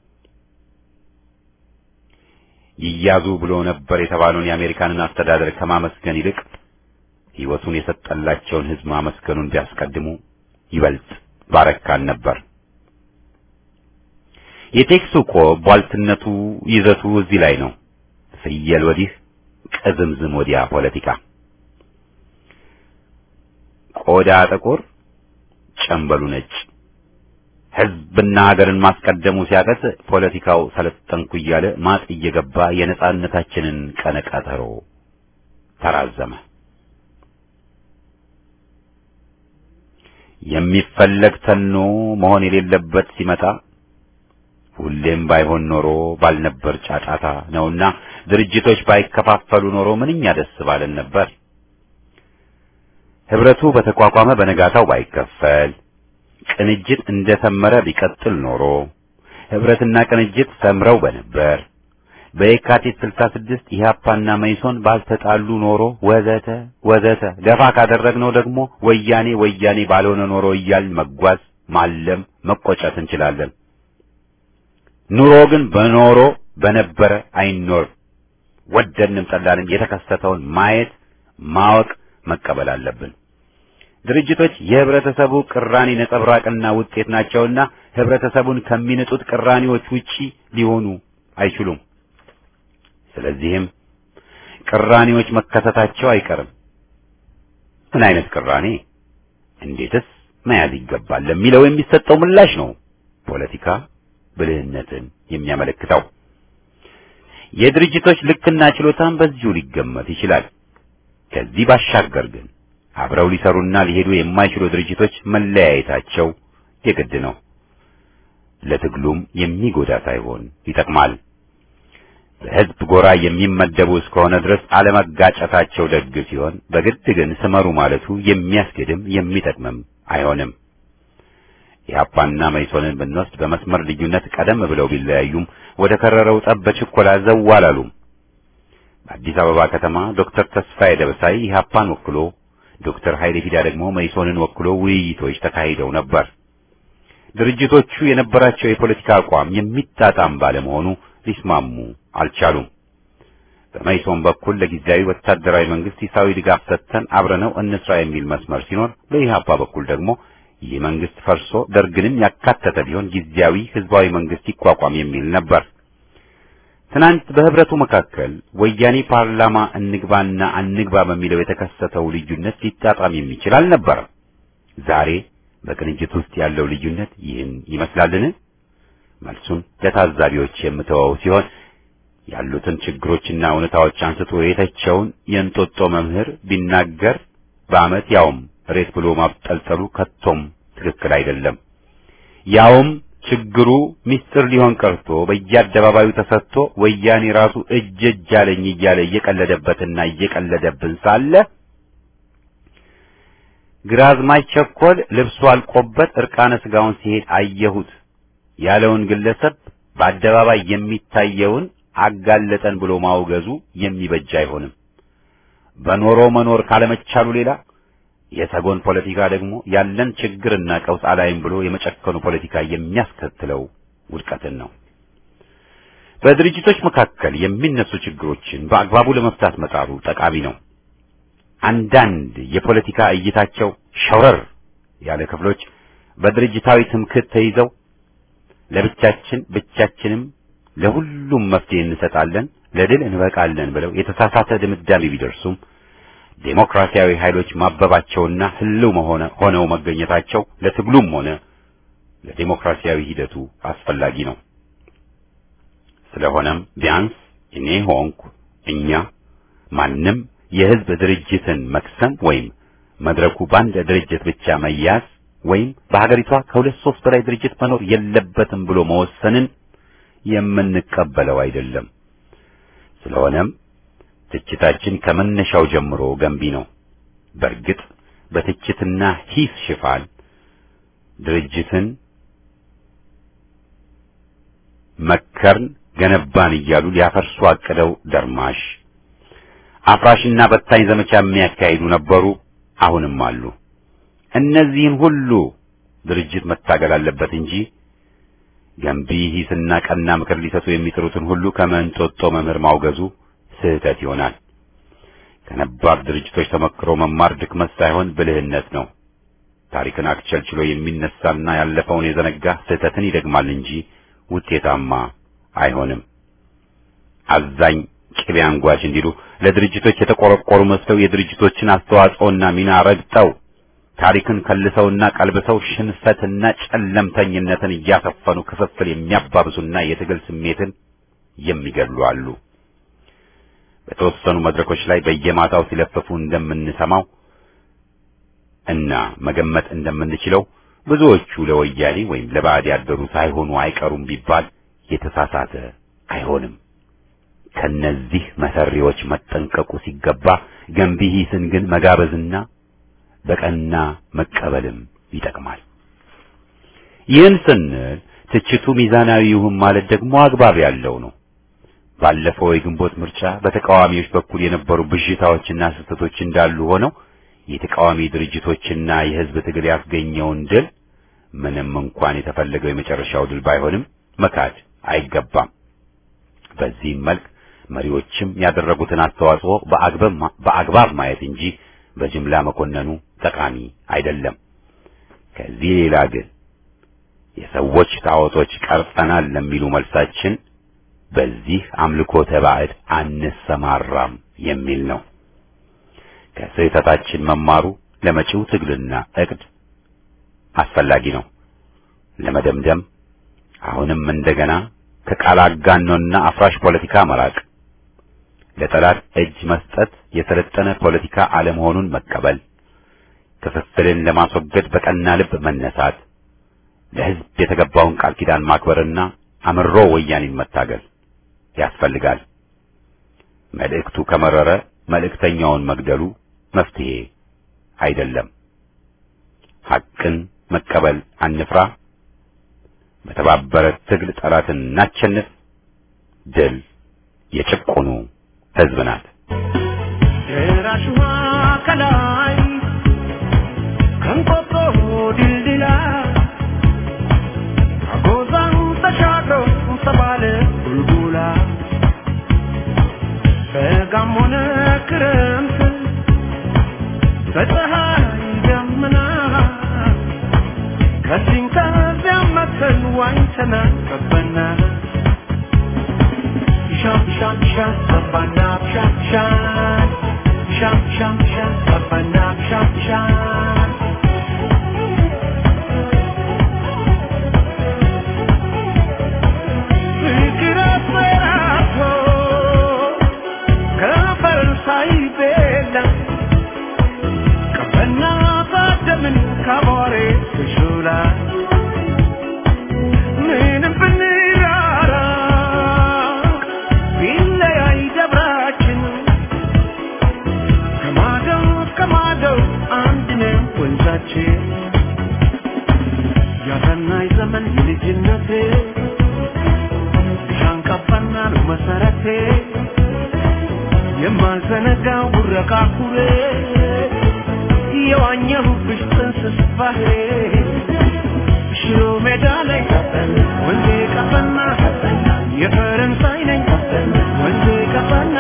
ይያዙ ብሎ ነበር የተባለውን የአሜሪካንን አስተዳደር ከማመስገን ይልቅ ሕይወቱን የሰጠላቸውን ሕዝብ ማመስገኑን ቢያስቀድሙ ይበልጥ ባረካን ነበር። የቴክሱ እኮ ቧልትነቱ ይዘቱ እዚህ ላይ ነው። ፍየል ወዲህ ቅዝምዝም ወዲያ ፖለቲካ። ቆዳ ጥቁር ጨምበሉ ነጭ። ሕዝብና ሀገርን ማስቀደሙ ሲያቀት ፖለቲካው ሰለጠንኩ እያለ ማጥ እየገባ የነጻነታችንን ቀነቀጠሮ ተራዘመ። የሚፈለግ ተኖ መሆን የሌለበት ሲመጣ ሁሌም ባይሆን ኖሮ ባልነበር ጫጫታ ነውና ድርጅቶች ባይከፋፈሉ ኖሮ ምንኛ ደስ ባለን ነበር። ህብረቱ በተቋቋመ በነጋታው ባይከፈል ቅንጅት እንደተመረ ቢቀጥል ኖሮ ህብረትና ቅንጅት ሰምረው በነበር። በየካቲት 66 ኢህአፓና መይሶን ባልተጣሉ ኖሮ ወዘተ ወዘተ። ገፋ ካደረግነው ደግሞ ወያኔ ባልሆነ ኖሮ እያልን መጓዝ ማለም መቆጨት እንችላለን። ኑሮ ግን በኖሮ በነበረ አይኖር። ወደንም ጠላንም የተከሰተውን ማየት ማወቅ መቀበል አለብን። ድርጅቶች የህብረተሰቡ ቅራኔ ነጸብራቅና ውጤት ናቸውና ህብረተሰቡን ከሚነጡት ቅራኔዎች ውጪ ሊሆኑ አይችሉም። ስለዚህም ቅራኔዎች መከሰታቸው አይቀርም። ምን አይነት ቅራኔ እንዴትስ መያዝ ይገባል ለሚለው የሚሰጠው ምላሽ ነው ፖለቲካ ብልህነትን የሚያመለክተው። የድርጅቶች ልክና ችሎታን በዚሁ ሊገመት ይችላል። ከዚህ ባሻገር ግን አብረው ሊሰሩና ሊሄዱ የማይችሉ ድርጅቶች መለያየታቸው የግድ ነው። ለትግሉም የሚጎዳ ሳይሆን ይጠቅማል። በህዝብ ጎራ የሚመደቡ እስከሆነ ድረስ አለመጋጨታቸው ደግ ሲሆን፣ በግድ ግን ስመሩ ማለቱ የሚያስገድም የሚጠቅምም አይሆንም። ኢህአፓና መይሶንን ብንወስድ በመስመር ልዩነት ቀደም ብለው ቢለያዩም ወደ ከረረው ጠብ በችኮላ ዘው አላሉም። በአዲስ አበባ ከተማ ዶክተር ተስፋዬ ደበሳይ ኢህአፓን ወክሎ፣ ዶክተር ኃይሌ ፊዳ ደግሞ መይሶንን ወክሎ ውይይቶች ተካሂደው ነበር። ድርጅቶቹ የነበራቸው የፖለቲካ አቋም የሚጣጣም ባለመሆኑ ሊስማሙ አልቻሉም። በመይሶን በኩል ለጊዜያዊ ወታደራዊ መንግስት ሂሳዊ ድጋፍ ሰጥተን አብረነው እንስራ የሚል መስመር ሲኖር፣ በኢህአፓ በኩል ደግሞ ይህ መንግስት ፈርሶ ደርግንም ያካተተ ቢሆን ጊዜያዊ ህዝባዊ መንግስት ይቋቋም የሚል ነበር። ትናንት በህብረቱ መካከል ወያኔ ፓርላማ እንግባና አንግባ በሚለው የተከሰተው ልዩነት ሊጣጣም የሚችል አልነበረም። ዛሬ በቅንጅት ውስጥ ያለው ልዩነት ይህን ይመስላልን? መልሱን ለታዛቢዎች የምተወው ሲሆን ያሉትን ችግሮችና እውነታዎች አንስቶ የተቸውን የእንጦጦ መምህር ቢናገር በአመት ያውም ሬት ብሎ ማብጠልጠሉ ከቶም ትክክል አይደለም። ያውም ችግሩ ሚስጥር ሊሆን ቀርቶ በየአደባባዩ ተሰጥቶ ወያኔ ራሱ እጅ አለኝ እያለ እየቀለደበትና እየቀለደብን ሳለ ግራዝማች ቸኮል ልብሱ አልቆበት እርቃነ ስጋውን ሲሄድ አየሁት ያለውን ግለሰብ በአደባባይ የሚታየውን አጋለጠን ብሎ ማውገዙ የሚበጅ አይሆንም። በኖሮ መኖር ካለመቻሉ ሌላ የሰጎን ፖለቲካ ደግሞ ያለን ችግርና ቀውስ አላይም ብሎ የመጨከኑ ፖለቲካ የሚያስከትለው ውድቀትን ነው። በድርጅቶች መካከል የሚነሱ ችግሮችን በአግባቡ ለመፍታት መጣሩ ጠቃሚ ነው። አንዳንድ የፖለቲካ እይታቸው ሸውረር ያለ ክፍሎች በድርጅታዊ ትምክህት ተይዘው ብቻችንም ለሁሉም መፍትሄ እንሰጣለን፣ ለድል እንበቃለን ብለው የተሳሳተ ድምዳሜ ቢደርሱም ዴሞክራሲያዊ ኃይሎች ማበባቸውና ህልው ሆነው መገኘታቸው ለትግሉም ሆነ ለዴሞክራሲያዊ ሂደቱ አስፈላጊ ነው። ስለሆነም ቢያንስ እኔ ሆንኩ እኛ ማንም የህዝብ ድርጅትን መክሰም ወይም መድረኩ ባንድ ድርጅት ብቻ መያዝ ወይም በሀገሪቷ ከሁለት ሶስት በላይ ድርጅት መኖር የለበትም ብሎ መወሰንን የምንቀበለው አይደለም። ስለሆነም ትችታችን ከመነሻው ጀምሮ ገንቢ ነው። በእርግጥ በትችትና ሂስ ሽፋን ድርጅትን መከርን ገነባን እያሉ ሊያፈርሱ አቅደው ደርማሽ አፍራሽና በታኝ ዘመቻ የሚያካሂዱ ነበሩ፣ አሁንም አሉ። እነዚህን ሁሉ ድርጅት መታገል አለበት እንጂ ገንቢ ሂስና ቀና ምክር ሊሰጡ የሚጥሩትን ሁሉ ከመንጦጦ መምህር ማውገዙ ስህተት ይሆናል። ከነባር ድርጅቶች ተመክሮ መማር ድክመት ሳይሆን ብልህነት ነው። ታሪክን አክቸልችሎ የሚነሳና ያለፈውን የዘነጋ ስህተትን ይደግማል እንጂ ውጤታማ አይሆንም። አዛኝ ቅቤ አንጓች እንዲሉ ለድርጅቶች የተቆረቆሩ መስለው የድርጅቶችን አስተዋጽኦና ሚና ረግጠው ታሪክን ከልሰውና ቀልብሰው ሽንፈትና ጨለምተኝነትን እያሰፈኑ ክፍፍል የሚያባብሱና የትግል ስሜትን የሚገድሉ አሉ። በተወሰኑ መድረኮች ላይ በየማታው ሲለፍፉ እንደምንሰማው እና መገመት እንደምንችለው ብዙዎቹ ለወያኔ ወይም ለባዕድ ያደሩ ሳይሆኑ አይቀሩም ቢባል የተሳሳተ አይሆንም። ከነዚህ መሰሪዎች መጠንቀቁ ሲገባ ገንቢ ሂስን ግን መጋበዝና በቀና መቀበልም ይጠቅማል። ይህን ስንል ትችቱ ሚዛናዊ ይሁን ማለት ደግሞ አግባብ ያለው ነው። ባለፈው የግንቦት ምርጫ በተቃዋሚዎች በኩል የነበሩ ብዥታዎችና ስህተቶች እንዳሉ ሆነው የተቃዋሚ ድርጅቶችና የህዝብ ትግል ያስገኘውን ድል ምንም እንኳን የተፈለገው የመጨረሻው ድል ባይሆንም መካድ አይገባም። በዚህም መልክ መሪዎችም ያደረጉትን አስተዋጽኦ በአግባብ ማየት እንጂ በጅምላ መኮነኑ ጠቃሚ አይደለም። ከዚህ ሌላ ግን የሰዎች ጣዖቶች ቀርጸናል ለሚሉ መልሳችን በዚህ አምልኮተ ባዕድ አንሰማራም የሚል ነው። ከስህተታችን መማሩ ለመጪው ትግልና እቅድ አስፈላጊ ነው። ለመደምደም አሁንም እንደገና ከቃል አጋኖና አፍራሽ ፖለቲካ መራቅ፣ ለጠላት እጅ መስጠት የሰለጠነ ፖለቲካ አለመሆኑን መቀበል፣ ክፍፍልን ለማስወገድ በቀና ልብ መነሳት፣ ለህዝብ የተገባውን ቃል ኪዳን ማክበርና አምሮ ወያኔን መታገል ያስፈልጋል። መልእክቱ ከመረረ መልእክተኛውን መግደሉ መፍትሄ አይደለም። ሐቅን መቀበል አንፍራ። በተባበረ ትግል ጠላትን እናሸንፍ። ድል የጭቁኑ ህዝብ ናት። የራሽዋ ከላይ ከንቆጦ ድልድላ አጎዛን ተሻግሮ ተባለ ቡልቡላ በጋም ሆነ ክረምት በፀሐይ ደመና ከዚህም ከዚያም መተን ዋኝተና ገባና ሻም ሻም ሻም ገባና ሻም ሻም ሻም ሻም ሻም ገባና ሻም ሻም ፍቅር አስፈራቶ ከፈረንሳይ ቤላ ቀበና ባደምን ካባሬ ከሾላ ምንም ብንራራ ቢለያይ ደብራችን ከማደው አንድ ነው ወንዛችን ያሰናይ ዘመን ልጅነቴ ሻንቀበና ነው መሰረቴ የማልዘነጋው ቡረቃ ኩሬ የዋኘሁብሽ ጥንስስ ባህሬ ሽሮ ሜዳ ላይ ወንዜ ቀፈና የፈረንሳይ ነኝ ወንዜ ቀፈና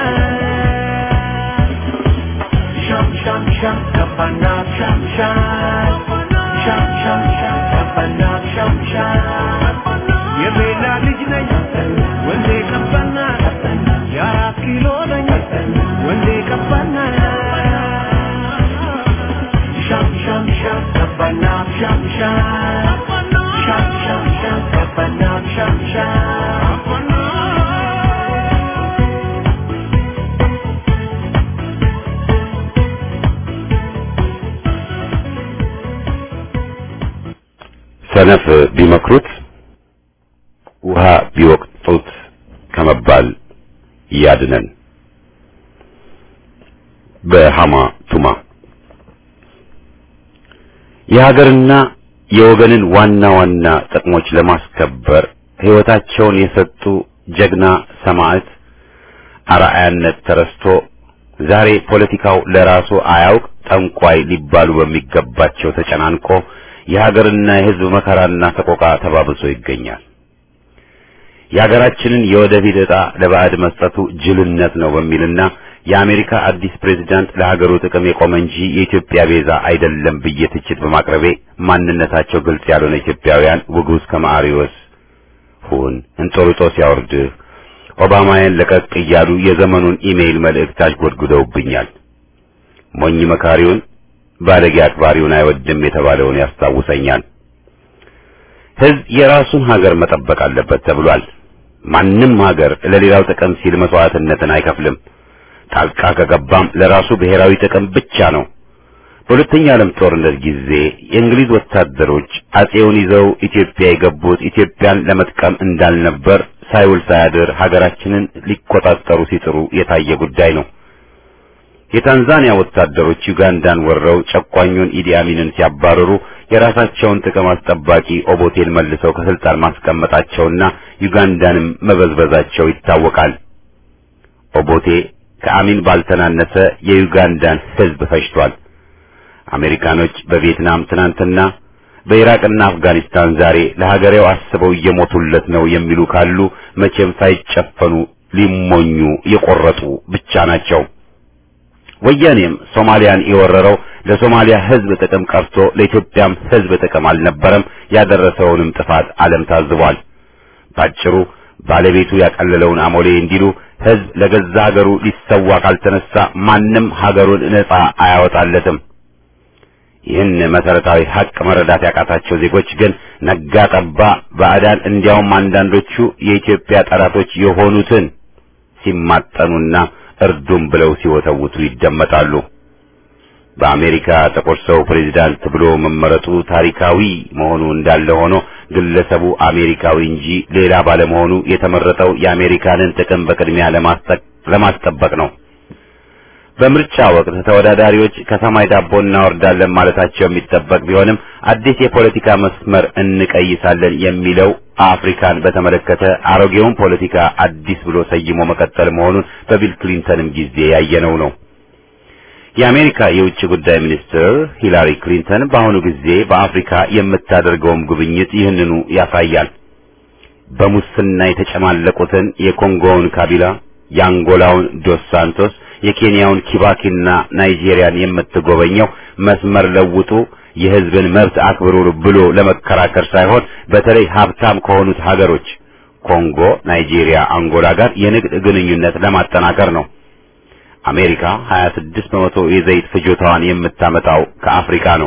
ሻም ሻም ሻም ቀፈና ሻም ሻም ሻም ሻም ሻም ቀፈና ሻም ሻም የቤላ ልጅ ነኝ ወንዜ ቀፈና የአራት ኪሎ ነኝ ወንዜ ቀፈና ሻም ሻም ሻም ቀፈና ሻም ሻም ሻም ሻም ሻም ቀፈና ሻም ሻም ሰነፍ ቢመክሩት ውሃ ቢወቅጡት ከመባል ያድነን። በሃማ ቱማ የሀገርና የወገንን ዋና ዋና ጥቅሞች ለማስከበር ሕይወታቸውን የሰጡ ጀግና ሰማዕት አርአያነት ተረስቶ ዛሬ ፖለቲካው ለራሱ አያውቅ ጠንቋይ ሊባሉ በሚገባቸው ተጨናንቆ የሀገርና የሕዝብ መከራና ሰቆቃ ተባብሶ ይገኛል። የሀገራችንን የወደፊት ዕጣ ለባዕድ መስጠቱ ጅልነት ነው በሚልና የአሜሪካ አዲስ ፕሬዝዳንት ለሀገሩ ጥቅም የቆመ እንጂ የኢትዮጵያ ቤዛ አይደለም ብዬ ትችት በማቅረቤ ማንነታቸው ግልጽ ያልሆነ ኢትዮጵያውያን ውጉዝ ከማሪዎስ ሁን እንጦርጦስ ያወርድህ ኦባማን ለቀቅ እያሉ የዘመኑን ኢሜይል መልእክት አሽጎድጉደውብኛል። ሞኝ መካሪውን ባለጌ አክባሪውን አይወድም የተባለውን ያስታውሰኛል። ሕዝብ የራሱን ሀገር መጠበቅ አለበት ተብሏል። ማንም ሀገር ለሌላው ጥቅም ሲል መስዋዕትነትን አይከፍልም። ጣልቃ ከገባም ለራሱ ብሔራዊ ጥቅም ብቻ ነው። በሁለተኛ ዓለም ጦርነት ጊዜ የእንግሊዝ ወታደሮች አጼውን ይዘው ኢትዮጵያ የገቡት ኢትዮጵያን ለመጥቀም እንዳልነበር ሳይውል ሳያድር ሀገራችንን ሊቆጣጠሩ ሲጥሩ የታየ ጉዳይ ነው። የታንዛኒያ ወታደሮች ዩጋንዳን ወረው ጨቋኙን ኢዲ አሚንን ሲያባረሩ የራሳቸውን ጥቅም አስጠባቂ ኦቦቴን መልሰው ከስልጣን ማስቀመጣቸውና ዩጋንዳንም መበዝበዛቸው ይታወቃል። ኦቦቴ ከአሚን ባልተናነሰ የዩጋንዳን ሕዝብ ፈጅቷል። አሜሪካኖች በቪየትናም ትናንትና፣ በኢራቅና አፍጋኒስታን ዛሬ ለሀገሬው አስበው እየሞቱለት ነው የሚሉ ካሉ መቼም ሳይጨፈኑ ሊሞኙ የቆረጡ ብቻ ናቸው። ወያኔም ሶማሊያን የወረረው ለሶማሊያ ሕዝብ ጥቅም ቀርቶ ለኢትዮጵያም ሕዝብ ጥቅም አልነበረም። ያደረሰውንም ጥፋት ዓለም ታዝቧል። ባጭሩ ባለቤቱ ያቀለለውን አሞሌ እንዲሉ ሕዝብ ለገዛ ሀገሩ ሊሰዋ ካልተነሳ ማንም ሀገሩን ነጻ አያወጣለትም። ይህን መሰረታዊ ሀቅ መረዳት ያቃታቸው ዜጎች ግን ነጋ ጠባ ባዕዳን እንዲያውም አንዳንዶቹ የኢትዮጵያ ጠላቶች የሆኑትን ሲማጠኑና እርዱም ብለው ሲወተውቱ ይደመጣሉ። በአሜሪካ ጥቁር ሰው ፕሬዝዳንት ብሎ መመረጡ ታሪካዊ መሆኑ እንዳለ ሆኖ ግለሰቡ አሜሪካዊ እንጂ ሌላ ባለመሆኑ የተመረጠው የአሜሪካንን ጥቅም በቅድሚያ ለማስጠበቅ ነው። በምርጫ ወቅት ተወዳዳሪዎች ከሰማይ ዳቦ እናወርዳለን ማለታቸው የሚጠበቅ ቢሆንም አዲስ የፖለቲካ መስመር እንቀይሳለን የሚለው አፍሪካን በተመለከተ አሮጌውን ፖለቲካ አዲስ ብሎ ሰይሞ መቀጠል መሆኑን በቢል ክሊንተንም ጊዜ ያየነው ነው። የአሜሪካ የውጭ ጉዳይ ሚኒስትር ሂላሪ ክሊንተን በአሁኑ ጊዜ በአፍሪካ የምታደርገውም ጉብኝት ይህንኑ ያሳያል። በሙስና የተጨማለቁትን የኮንጎውን ካቢላ፣ የአንጎላውን ዶስ ሳንቶስ፣ የኬንያውን ኪባኪና ናይጄሪያን የምትጎበኘው መስመር ለውጡ የሕዝብን መብት አክብሩ ብሎ ለመከራከር ሳይሆን በተለይ ሀብታም ከሆኑት ሀገሮች ኮንጎ፣ ናይጄሪያ፣ አንጎላ ጋር የንግድ ግንኙነት ለማጠናከር ነው። አሜሪካ 26% የዘይት ፍጆታዋን የምታመጣው ከአፍሪካ ነው።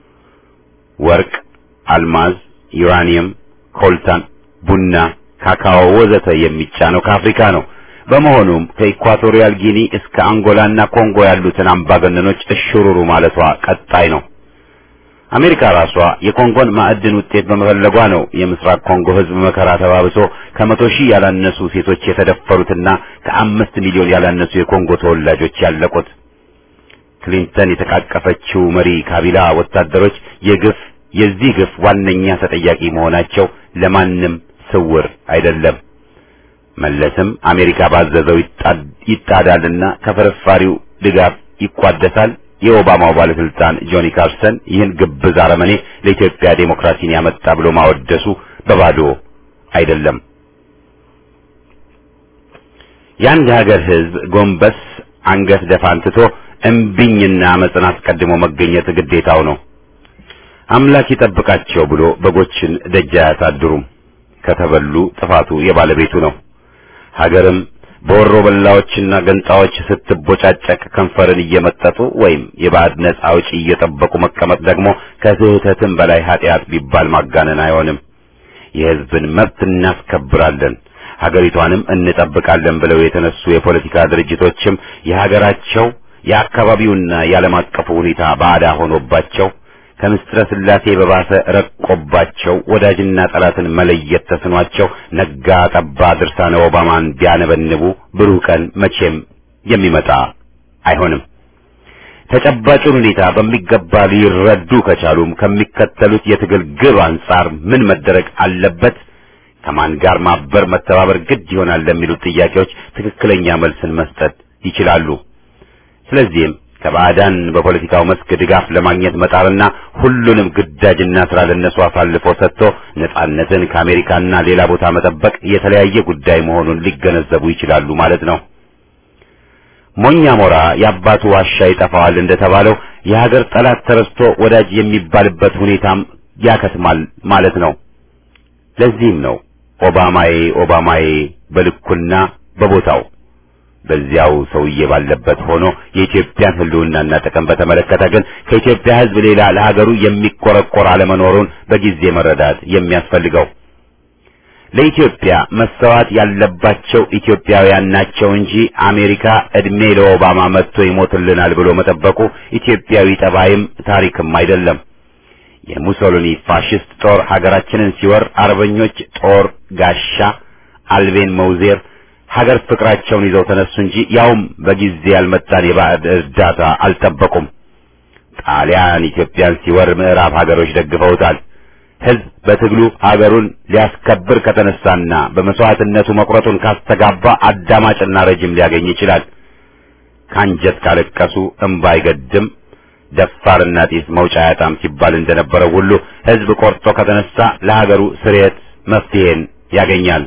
ወርቅ፣ አልማዝ፣ ዩራኒየም፣ ኮልታን፣ ቡና፣ ካካኦ ወዘተ የሚጫነው ከአፍሪካ ነው። በመሆኑም ከኢኳቶሪያል ጊኒ እስከ አንጎላና ኮንጎ ያሉትን አምባገነኖች እሽሩሩ ማለቷ ቀጣይ ነው። አሜሪካ ራሷ የኮንጎን ማዕድን ውጤት በመፈለጓ ነው የምስራቅ ኮንጎ ሕዝብ መከራ ተባብሶ ከ100,000 ያላነሱ ሴቶች የተደፈሩትና ከ5 ሚሊዮን ያላነሱ የኮንጎ ተወላጆች ያለቁት። ክሊንተን የተቃቀፈችው መሪ ካቢላ ወታደሮች የዚህ ግፍ ዋነኛ ተጠያቂ መሆናቸው ለማንም ስውር አይደለም። መለስም አሜሪካ ባዘዘው ይጣዳልና ከፍርፋሪው ድጋፍ ይቋደሳል። የኦባማው ባለስልጣን ጆኒ ካርሰን ይህን ግብዝ አረመኔ ለኢትዮጵያ ዴሞክራሲን ያመጣ ብሎ ማወደሱ በባዶ አይደለም። የአንድ ሀገር ሕዝብ ጎንበስ አንገት ደፋንትቶ እምቢኝና አመጽን አስቀድሞ መገኘት ግዴታው ነው። አምላክ ይጠብቃቸው ብሎ በጎችን ደጅ አያሳድሩም። ከተበሉ ጥፋቱ የባለቤቱ ነው። ሀገርም በወሮ በላዎችና ገንጣዎች ስትቦጫጨቅ ከንፈርን እየመጠጡ ወይም የባዕድ ነጻ አውጪ እየጠበቁ መቀመጥ ደግሞ ከስህተትም በላይ ኃጢአት ቢባል ማጋነን አይሆንም። የሕዝብን መብት እናስከብራለን፣ ሀገሪቷንም እንጠብቃለን ብለው የተነሱ የፖለቲካ ድርጅቶችም የሀገራቸው የአካባቢውና የዓለም አቀፉ ሁኔታ ባዕዳ ሆኖባቸው ከምስጥረ ሥላሴ በባሰ ረቆባቸው ወዳጅና ጠላትን መለየት ተስኗቸው ነጋ ጠባ ድርሳነ ኦባማን ቢያነበንቡ ብሩህ ቀን መቼም የሚመጣ አይሆንም። ተጨባጩን ሁኔታ በሚገባ ሊረዱ ከቻሉም ከሚከተሉት የትግል ግብ አንጻር ምን መደረግ አለበት፣ ከማን ጋር ማበር መተባበር ግድ ይሆናል ለሚሉት ጥያቄዎች ትክክለኛ መልስን መስጠት ይችላሉ። ስለዚህም ከባዕዳን በፖለቲካው መስክ ድጋፍ ለማግኘት መጣርና ሁሉንም ግዳጅና ስራ ለነሱ አሳልፎ ሰጥቶ ነጻነትን ከአሜሪካና ሌላ ቦታ መጠበቅ የተለያየ ጉዳይ መሆኑን ሊገነዘቡ ይችላሉ ማለት ነው። ሞኛ ሞራ የአባቱ ዋሻ ይጠፋዋል እንደተባለው የሀገር ጠላት ተረስቶ ወዳጅ የሚባልበት ሁኔታም ያከትማል ማለት ነው። ለዚህም ነው ኦባማዬ በልኩና በቦታው በዚያው ሰውዬ ባለበት ሆኖ የኢትዮጵያን ሕልውናና ጥቅም በተመለከተ ግን ከኢትዮጵያ ሕዝብ ሌላ ለሀገሩ የሚቆረቆር አለመኖሩን በጊዜ መረዳት የሚያስፈልገው። ለኢትዮጵያ መሰዋት ያለባቸው ኢትዮጵያውያን ናቸው እንጂ አሜሪካ እድሜ ለኦባማ መጥቶ ይሞትልናል ብሎ መጠበቁ ኢትዮጵያዊ ጠባይም ታሪክም አይደለም። የሙሶሊኒ ፋሽስት ጦር ሀገራችንን ሲወር አርበኞች ጦር ጋሻ አልቤን መውዜር ሀገር ፍቅራቸውን ይዘው ተነሱ እንጂ ያውም በጊዜ ያልመጣን የባዕድ እርዳታ አልጠበቁም። ጣሊያን ኢትዮጵያን ሲወር ምዕራብ ሀገሮች ደግፈውታል። ሕዝብ በትግሉ ሀገሩን ሊያስከብር ከተነሳና በመስዋዕትነቱ መቁረጡን ካስተጋባ አዳማጭና ረጅም ሊያገኝ ይችላል። ካንጀት ካለቀሱ እምባ አይገድም፣ ደፋርና ጢስ መውጫ ያጣም ሲባል እንደነበረው ሁሉ ሕዝብ ቆርጦ ከተነሳ ለሀገሩ ስርየት መፍትሄን ያገኛል።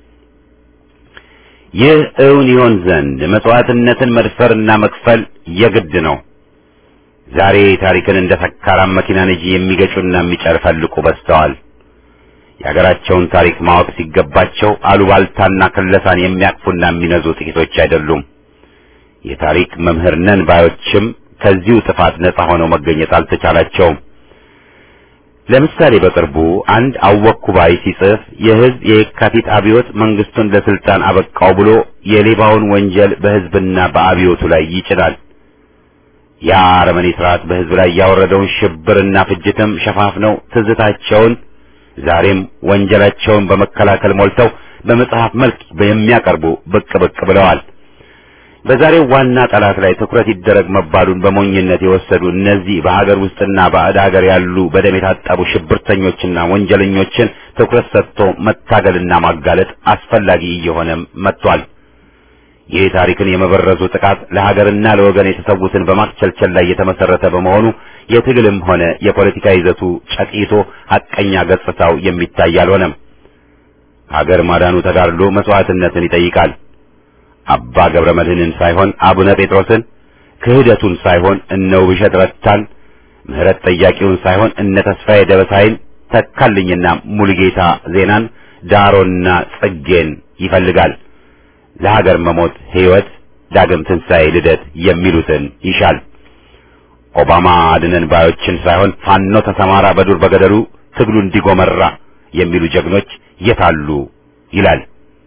ይህ እውን ይሆን ዘንድ መስዋዕትነትን መድፈርና መክፈል የግድ ነው። ዛሬ ታሪክን እንደ ሰካራም መኪና ነጂ የሚገጩና የሚጨፈልቁ በዝተዋል። የሀገራቸውን ታሪክ ማወቅ ሲገባቸው አሉባልታና ክለሳን የሚያቅፉና የሚነዙ ጥቂቶች አይደሉም። የታሪክ መምህር ነን ባዮችም ከዚሁ ጥፋት ነጻ ሆነው መገኘት አልተቻላቸውም። ለምሳሌ በቅርቡ አንድ አወኩ ባይ ሲጽፍ የሕዝብ የካቲት አብዮት መንግስቱን ለስልጣን አበቃው ብሎ የሌባውን ወንጀል በሕዝብና በአብዮቱ ላይ ይጭናል። ያ አረመኔ ስርዓት በሕዝብ ላይ ያወረደውን ሽብርና ፍጅትም ሸፋፍነው ትዝታቸውን ዛሬም ወንጀላቸውን በመከላከል ሞልተው በመጽሐፍ መልክ የሚያቀርቡ ብቅ ብለዋል። በዛሬው ዋና ጠላት ላይ ትኩረት ይደረግ መባሉን በሞኝነት የወሰዱ እነዚህ በሀገር ውስጥና ባዕድ ሀገር ያሉ በደም የታጠቡ ሽብርተኞችና ወንጀለኞችን ትኩረት ሰጥቶ መታገልና ማጋለጥ አስፈላጊ እየሆነም መጥቷል። ይህ ታሪክን የመበረዙ ጥቃት ለሀገርና ለወገን የተሰዉትን በማስቸልቸል ላይ የተመሰረተ በመሆኑ የትግልም ሆነ የፖለቲካ ይዘቱ ጨቂቶ ሐቀኛ ገጽታው የሚታይ አልሆነም። ሀገር ማዳኑ ተጋድሎ መስዋዕትነትን ይጠይቃል። አባ ገብረ መድኅንን ሳይሆን አቡነ ጴጥሮስን፣ ክህደቱን ሳይሆን እነ ውብሸት ረታን፣ ምህረት ጠያቂውን ሳይሆን እነ ተስፋዬ ደበሳይን፣ ተካልኝና ሙሉጌታ ዜናን፣ ዳሮና ጽጌን ይፈልጋል። ለሀገር መሞት ሕይወት፣ ዳግም ትንሣኤ፣ ልደት የሚሉትን ይሻል። ኦባማ አድነን ባዮችን ሳይሆን ፋኖ ተሰማራ በዱር በገደሉ ትግሉ እንዲጎመራ የሚሉ ጀግኖች የታሉ ይላል።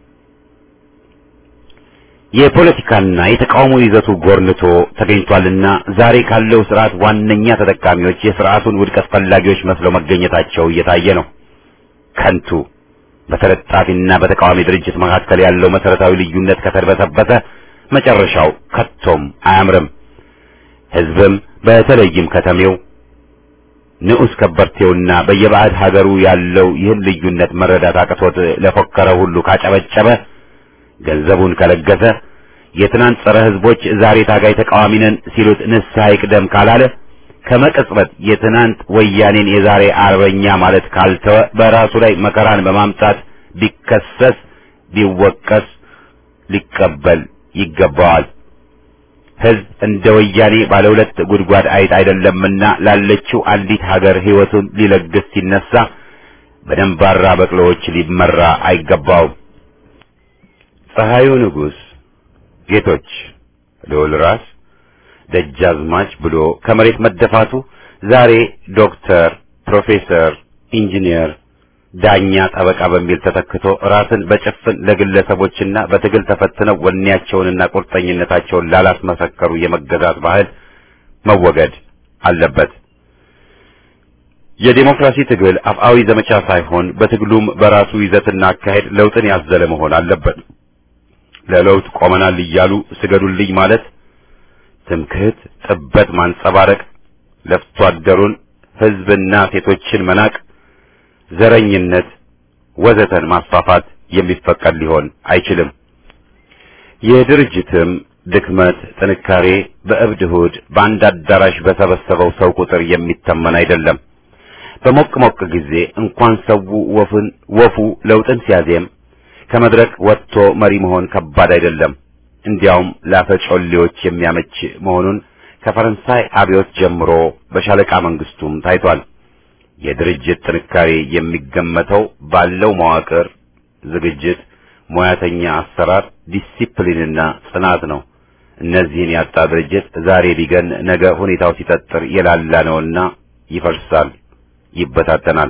የፖለቲካና የተቃውሞ ይዘቱ ጎርንቶ ተገኝቷልና ዛሬ ካለው ስርዓት ዋነኛ ተጠቃሚዎች የስርዓቱን ውድቀት ፈላጊዎች መስለው መገኘታቸው እየታየ ነው። ከንቱ በተለጣፊና በተቃዋሚ ድርጅት መካከል ያለው መሰረታዊ ልዩነት ከተርበተበተ መጨረሻው ከቶም አያምርም። ሕዝብም በተለይም ከተሜው ንዑስ ከበርቴውና በየባዕድ ሀገሩ ያለው ይህን ልዩነት መረዳት አቅቶት ለፎከረ ሁሉ ካጨበጨበ ገንዘቡን ከለገሰ የትናንት ጸረ ሕዝቦች ዛሬ ታጋይ ተቃዋሚ ነን ሲሉት ንስሐ ይቅደም ካላለ ከመቅጽበት የትናንት ወያኔን የዛሬ አርበኛ ማለት ካልተወ በራሱ ላይ መከራን በማምጣት ቢከሰስ ቢወቀስ ሊቀበል ይገባዋል። ሕዝብ እንደ ወያኔ ባለ ሁለት ጉድጓድ አይጥ አይደለምና ላለችው አንዲት ሀገር ሕይወቱን ሊለግስ ሲነሳ በደንባራ በቅሎዎች ሊመራ አይገባውም። ፀሐዩ ንጉሥ ጌቶች ልዑል ራስ ደጃዝማች ብሎ ከመሬት መደፋቱ ዛሬ ዶክተር፣ ፕሮፌሰር፣ ኢንጂነር፣ ዳኛ፣ ጠበቃ በሚል ተተክቶ ራስን በጭፍን ለግለሰቦችና በትግል ተፈትነው ወኔያቸውንና ቁርጠኝነታቸውን ላላስመሰከሩ የመገዛት ባህል መወገድ አለበት። የዲሞክራሲ ትግል አፍአዊ ዘመቻ ሳይሆን በትግሉም በራሱ ይዘትና አካሄድ ለውጥን ያዘለ መሆን አለበት። ለለውጥ ቆመናል እያሉ ስገዱልኝ ማለት፣ ትምክህት፣ ጥበት ማንጸባረቅ፣ ለፍቶ አደሩን ህዝብና ሴቶችን መናቅ፣ ዘረኝነት ወዘተን ማስፋፋት የሚፈቀድ ሊሆን አይችልም። የድርጅትም ድክመት ጥንካሬ በእብድ እሑድ በአንድ አዳራሽ በሰበሰበው ሰው ቁጥር የሚተመን አይደለም። በሞቅ ሞቅ ጊዜ እንኳን ሰው ወፉ ለውጥን ሲያዜም ከመድረክ ወጥቶ መሪ መሆን ከባድ አይደለም። እንዲያውም ለአፈጮሌዎች የሚያመች መሆኑን ከፈረንሳይ አብዮት ጀምሮ በሻለቃ መንግስቱም ታይቷል። የድርጅት ጥንካሬ የሚገመተው ባለው መዋቅር፣ ዝግጅት፣ ሙያተኛ አሰራር፣ ዲሲፕሊንና ጽናት ነው። እነዚህን ያጣ ድርጅት ዛሬ ቢገን ነገ ሁኔታው ሲጠጥር የላላ ነውና ይፈርሳል፣ ይበታተናል።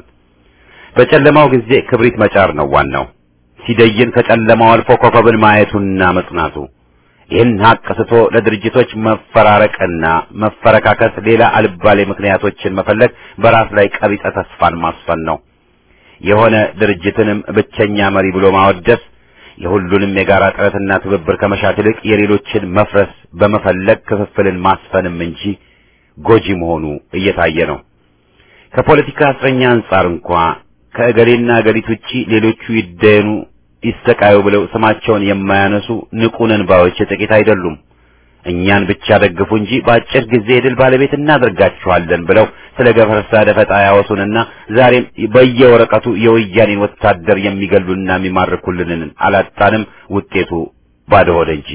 በጨለማው ጊዜ ክብሪት መጫር ነው ዋናው። ሲደይን ከጨለማው አልፎ ኮከብን ማየቱና መጽናቱ። ይህን ሀቅ ስቶ ለድርጅቶች መፈራረቅና መፈረካከስ ሌላ አልባሌ ምክንያቶችን መፈለግ በራስ ላይ ቀቢጸ ተስፋን ማስፈን ነው። የሆነ ድርጅትንም ብቸኛ መሪ ብሎ ማወደስ የሁሉንም የጋራ ጥረትና ትብብር ከመሻት ይልቅ የሌሎችን መፍረስ በመፈለግ ክፍፍልን ማስፈንም እንጂ ጎጂ መሆኑ እየታየ ነው። ከፖለቲካ እስረኛ አንጻር እንኳ ከእገሌና እገሊት ውጪ ሌሎቹ ይደየኑ ይሰቃዩ ብለው ስማቸውን የማያነሱ ንቁነን ባዮች ጥቂት አይደሉም። እኛን ብቻ ደግፉ እንጂ በአጭር ጊዜ ድል ባለቤት እናደርጋችኋለን ብለው ስለ ገፈርሳ ደፈጣ ያወሱንና ዛሬም በየወረቀቱ የወያኔን ወታደር የሚገሉና የሚማርኩልንን አላጣንም። ውጤቱ ባዶ ሆደ እንጂ።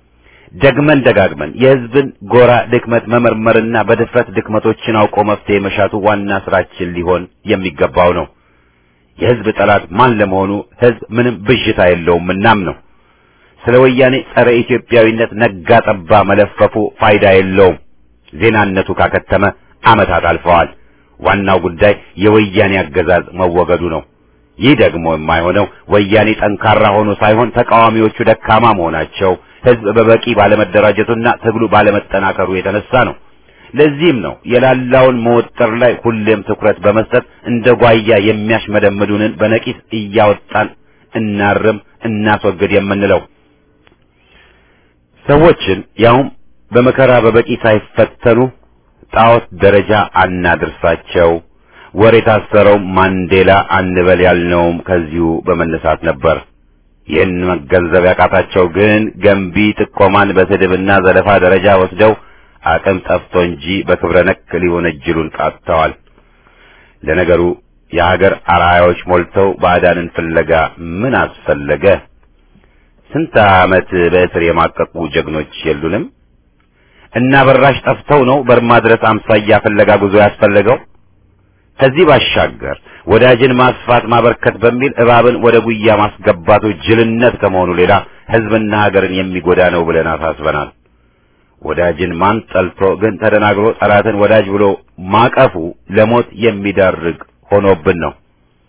ደግመን ደጋግመን የህዝብን ጎራ ድክመት መመርመርና በድፍረት ድክመቶችን አውቆ መፍትሄ መሻቱ ዋና ስራችን ሊሆን የሚገባው ነው። የህዝብ ጠላት ማን ለመሆኑ ህዝብ ምንም ብዥታ የለውም እናም ነው። ስለ ወያኔ ጸረ ኢትዮጵያዊነት ነጋ ጠባ መለፈፉ ፋይዳ የለውም። ዜናነቱ ካከተመ ዓመታት አልፈዋል። ዋናው ጉዳይ የወያኔ አገዛዝ መወገዱ ነው። ይህ ደግሞ የማይሆነው ወያኔ ጠንካራ ሆኖ ሳይሆን ተቃዋሚዎቹ ደካማ መሆናቸው፣ ህዝብ በበቂ ባለመደራጀቱና ትግሉ ባለመጠናከሩ የተነሳ ነው። ለዚህም ነው የላላውን መወጠር ላይ ሁሌም ትኩረት በመስጠት እንደ ጓያ የሚያሽመደምዱንን በነቂስ እያወጣን እናርም እናስወግድ የምንለው። ሰዎችን ያውም በመከራ በበቂ ሳይፈተኑ ጣዖት ደረጃ አናድርሳቸው። ወሬ ታሰረው ማንዴላ አንበል ያልነውም ከዚሁ በመነሳት ነበር። ይህን መገንዘብ ያቃታቸው ግን ገንቢ ጥቆማን በስድብና ዘለፋ ደረጃ ወስደው አቅም ጠፍቶ እንጂ በክብረ ነክ ሊወነጅሉን ቃጥተዋል። ለነገሩ የሀገር አርአያዎች ሞልተው ባዕዳንን ፍለጋ ምን አስፈለገ? ስንት ዓመት በእስር የማቀቁ ጀግኖች የሉንም? እና በራሽ ጠፍተው ነው በርማ ድረስ አምሳያ ፍለጋ ጉዞ ያስፈለገው? ከዚህ ባሻገር ወዳጅን ማስፋት ማበርከት በሚል እባብን ወደ ጉያ ማስገባቱ ጅልነት ከመሆኑ ሌላ ሕዝብና ሀገርን የሚጎዳ ነው ብለን አሳስበናል። ወዳጅን ማን ጠልቶ ግን ተደናግሮ ጠላትን ወዳጅ ብሎ ማቀፉ ለሞት የሚዳርግ ሆኖብን ነው።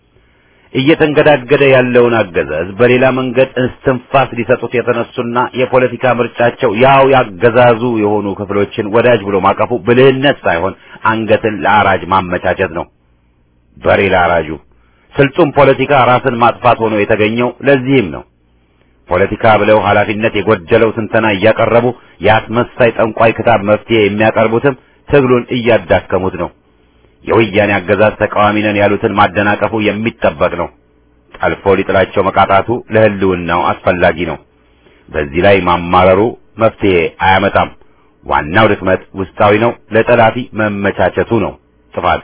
እየተንገዳገደ ያለውን አገዛዝ በሌላ መንገድ እስትንፋስ ሊሰጡት የተነሱና የፖለቲካ ምርጫቸው ያው ያገዛዙ የሆኑ ክፍሎችን ወዳጅ ብሎ ማቀፉ ብልህነት ሳይሆን አንገትን ለአራጅ ማመቻቸት ነው። በሬ ለአራጁ ስልጡን ፖለቲካ ራስን ማጥፋት ሆኖ የተገኘው ለዚህም ነው። ፖለቲካ ብለው ኃላፊነት የጎደለው ትንተና እያቀረቡ የአስመሳይ ጠንቋይ ክታብ መፍትሄ የሚያቀርቡትም ትግሉን እያዳከሙት ነው። የወያኔ አገዛዝ ተቃዋሚ ነን ያሉትን ማደናቀፉ የሚጠበቅ ነው። ጠልፎ ሊጥላቸው መቃጣቱ ለህልውናው አስፈላጊ ነው። በዚህ ላይ ማማረሩ መፍትሄ አያመጣም። ዋናው ድክመት ውስጣዊ ነው። ለጠላፊ መመቻቸቱ ነው ጥፋት።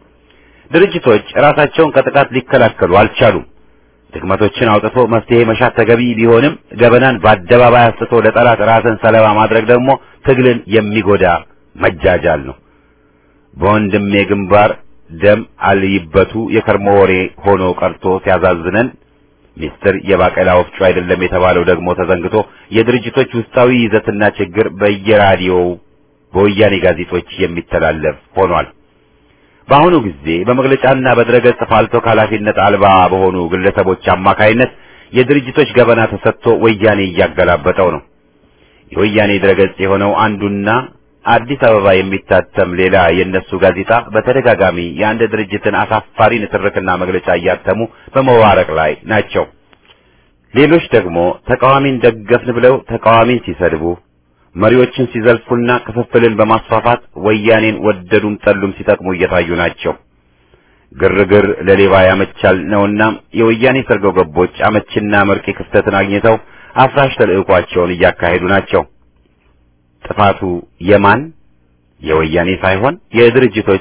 ድርጅቶች ራሳቸውን ከጥቃት ሊከላከሉ አልቻሉም። ድክመቶችን አውጥቶ መፍትሄ መሻት ተገቢ ቢሆንም ገበናን በአደባባይ አስጥቶ ለጠላት ራስን ሰለባ ማድረግ ደግሞ ትግልን የሚጎዳ መጃጃል ነው። በወንድሜ ግንባር ደም አልይበቱ የከርሞ ወሬ ሆኖ ቀርቶ ሲያዛዝነን ሚስጥር የባቄላ ወፍጮ አይደለም የተባለው ደግሞ ተዘንግቶ የድርጅቶች ውስጣዊ ይዘትና ችግር በየራዲዮው በወያኔ ጋዜጦች የሚተላለፍ ሆኗል። በአሁኑ ጊዜ በመግለጫና በድረገጽ ፋልቶ ኃላፊነት አልባ በሆኑ ግለሰቦች አማካይነት የድርጅቶች ገበና ተሰጥቶ ወያኔ እያገላበጠው ነው። የወያኔ ድረገጽ የሆነው አንዱና አዲስ አበባ የሚታተም ሌላ የነሱ ጋዜጣ በተደጋጋሚ የአንድ ድርጅትን አሳፋሪ ንትርክና መግለጫ እያተሙ በመዋረቅ ላይ ናቸው። ሌሎች ደግሞ ተቃዋሚን ደገፍን ብለው ተቃዋሚን ሲሰድቡ፣ መሪዎችን ሲዘልፉና ክፍፍልን በማስፋፋት ወያኔን ወደዱም ጠሉም ሲጠቅሙ እየታዩ ናቸው። ግርግር ለሌባ ያመቻል ነውና የወያኔ ሰርጎ ገቦች አመችና መርቂ ክፍተትን አግኝተው አፍራሽ ተልዕኳቸውን እያካሄዱ ናቸው። ጥፋቱ የማን? የወያኔ ሳይሆን የድርጅቶች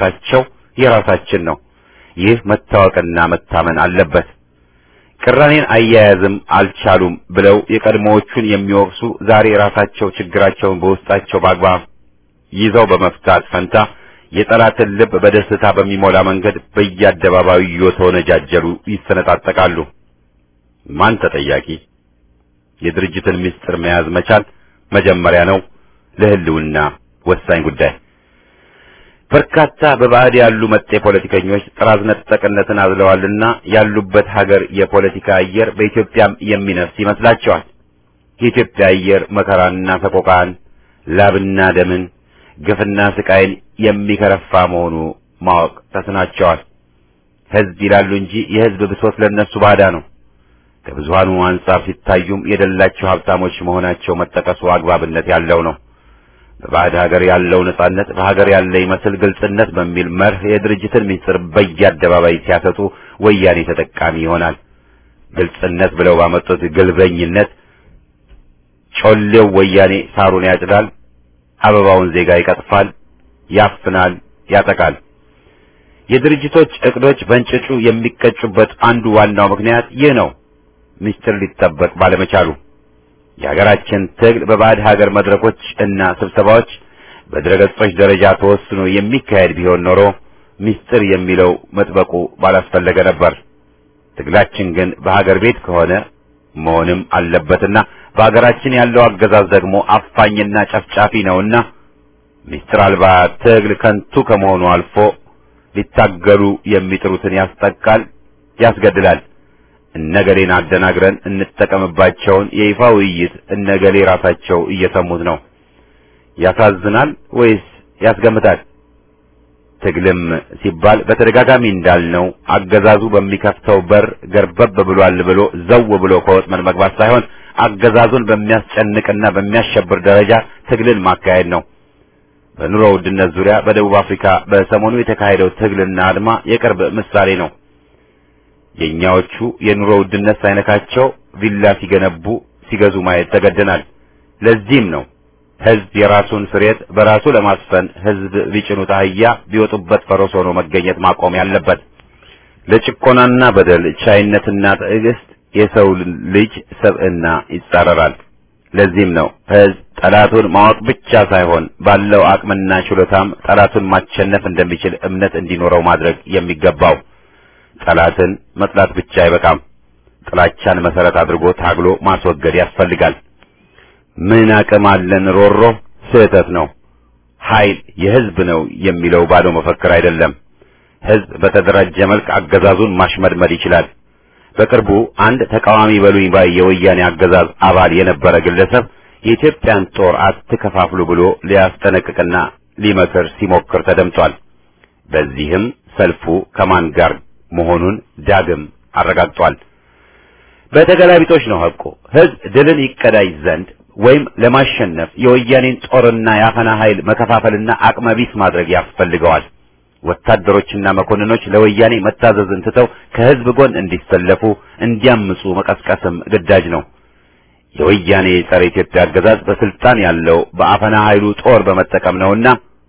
የራሳችን ነው። ይህ መታወቅና መታመን አለበት። ቅራኔን አያያዝም አልቻሉም ብለው የቀድሞዎቹን የሚወቅሱ ዛሬ ራሳቸው ችግራቸውን በውስጣቸው በአግባብ ይዘው በመፍታት ፈንታ የጠላትን ልብ በደስታ በሚሞላ መንገድ በየአደባባዩ እየተወነጃጀሉ ይሰነጣጠቃሉ። ማን ተጠያቂ? የድርጅትን ምስጢር መያዝ መቻል መጀመሪያ ነው፣ ለህልውና ወሳኝ ጉዳይ። በርካታ በባዕድ ያሉ መጤ ፖለቲከኞች ጥራዝ ነጠቅነትን አዝለዋልና ያሉበት ሀገር የፖለቲካ አየር በኢትዮጵያም የሚነፍስ ይመስላቸዋል። የኢትዮጵያ አየር መከራና ሰቆቃን፣ ላብና ደምን፣ ግፍና ስቃይን የሚከረፋ መሆኑ ማወቅ ተስናቸዋል። ህዝብ ይላሉ እንጂ የህዝብ ብሶት ለነሱ ባዳ ነው። ከብዙሃኑ አንጻር ሲታዩም የደላቸው ሀብታሞች መሆናቸው መጠቀሱ አግባብነት ያለው ነው። በባዕድ ሀገር ያለው ነጻነት በሀገር ያለ ይመስል ግልጽነት በሚል መርህ የድርጅትን ምስጢር በየአደባባይ ሲያሰጡ ወያኔ ተጠቃሚ ይሆናል። ግልጽነት ብለው ባመጡት ግልበኝነት ጮሌው ወያኔ ሳሩን ያጭዳል፣ አበባውን ዜጋ ይቀጥፋል፣ ያፍናል፣ ያጠቃል። የድርጅቶች እቅዶች በእንጭጩ የሚቀጩበት አንዱ ዋናው ምክንያት ይህ ነው። ምስጢር ሊጠበቅ ባለመቻሉ የሀገራችን ትግል በባዕድ ሀገር መድረኮች እና ስብሰባዎች በድረገጾች ደረጃ ተወስኖ የሚካሄድ ቢሆን ኖሮ ምስጢር የሚለው መጥበቁ ባላስፈለገ ነበር። ትግላችን ግን በሀገር ቤት ከሆነ መሆንም አለበትና በሀገራችን ያለው አገዛዝ ደግሞ አፋኝና ጨፍጫፊ ነውና ምስጢር አልባ ትግል ከንቱ ከመሆኑ አልፎ ሊታገሉ የሚጥሩትን ያስጠቃል፣ ያስገድላል። እነገሌን አደናግረን እንጠቀምባቸውን የይፋ ውይይት እነገሌ ራሳቸው እየሰሙት ነው። ያሳዝናል ወይስ ያስገምታል? ትግልም ሲባል በተደጋጋሚ እንዳልነው አገዛዙ በሚከፍተው በር ገርበብ ብሏል ብሎ ዘው ብሎ ከወጥመድ መግባት ሳይሆን አገዛዙን በሚያስጨንቅና በሚያሸብር ደረጃ ትግልን ማካሄድ ነው። በኑሮ ውድነት ዙሪያ በደቡብ አፍሪካ በሰሞኑ የተካሄደው ትግልና አድማ የቅርብ ምሳሌ ነው። የኛዎቹ የኑሮ ውድነት ሳይነካቸው ቪላ ሲገዙ ማየት ተገደናል። ለዚህም ነው ህዝብ የራሱን ፍሬት በራሱ ለማስፈን ህዝብ ቢጭኑት አህያ ቢወጡበት ፈረስ ሆኖ መገኘት ማቆም ያለበት። ለጭቆናና በደል ቻይነትና ትዕግስት የሰው ልጅ ሰብዕና ይጻረራል። ለዚህም ነው ህዝብ ጠላቱን ማወቅ ብቻ ሳይሆን ባለው አቅምና ችሎታም ጠላቱን ማሸነፍ እንደሚችል እምነት እንዲኖረው ማድረግ የሚገባው። ጠላትን መጥላት ብቻ አይበቃም። ጥላቻን መሰረት አድርጎ ታግሎ ማስወገድ ያስፈልጋል። ምን አቅም አለን ሮሮ ስህተት ነው። ኃይል የህዝብ ነው የሚለው ባዶ መፈክር አይደለም። ህዝብ በተደራጀ መልክ አገዛዙን ማሽመድመድ ይችላል። በቅርቡ አንድ ተቃዋሚ በሉኝ ባይ የወያኔ አገዛዝ አባል የነበረ ግለሰብ የኢትዮጵያን ጦር አትከፋፍሉ ብሎ ሊያስጠነቅቅና ሊመክር ሲሞክር ተደምጧል። በዚህም ሰልፉ ከማን ጋር መሆኑን ዳግም አረጋግጧል። በተገላቢጦች ነው ሐቁ። ህዝብ ድልን ይቀዳጅ ዘንድ ወይም ለማሸነፍ የወያኔን ጦርና የአፈና ኃይል መከፋፈልና አቅመቢስ ማድረግ ያስፈልገዋል። ወታደሮችና መኮንኖች ለወያኔ መታዘዝን ትተው ከህዝብ ጎን እንዲሰለፉ እንዲያምፁ መቀስቀስም ግዳጅ ነው። የወያኔ ጸረ ኢትዮጵያ አገዛዝ በስልጣን ያለው በአፈና ኃይሉ ጦር በመጠቀም ነውና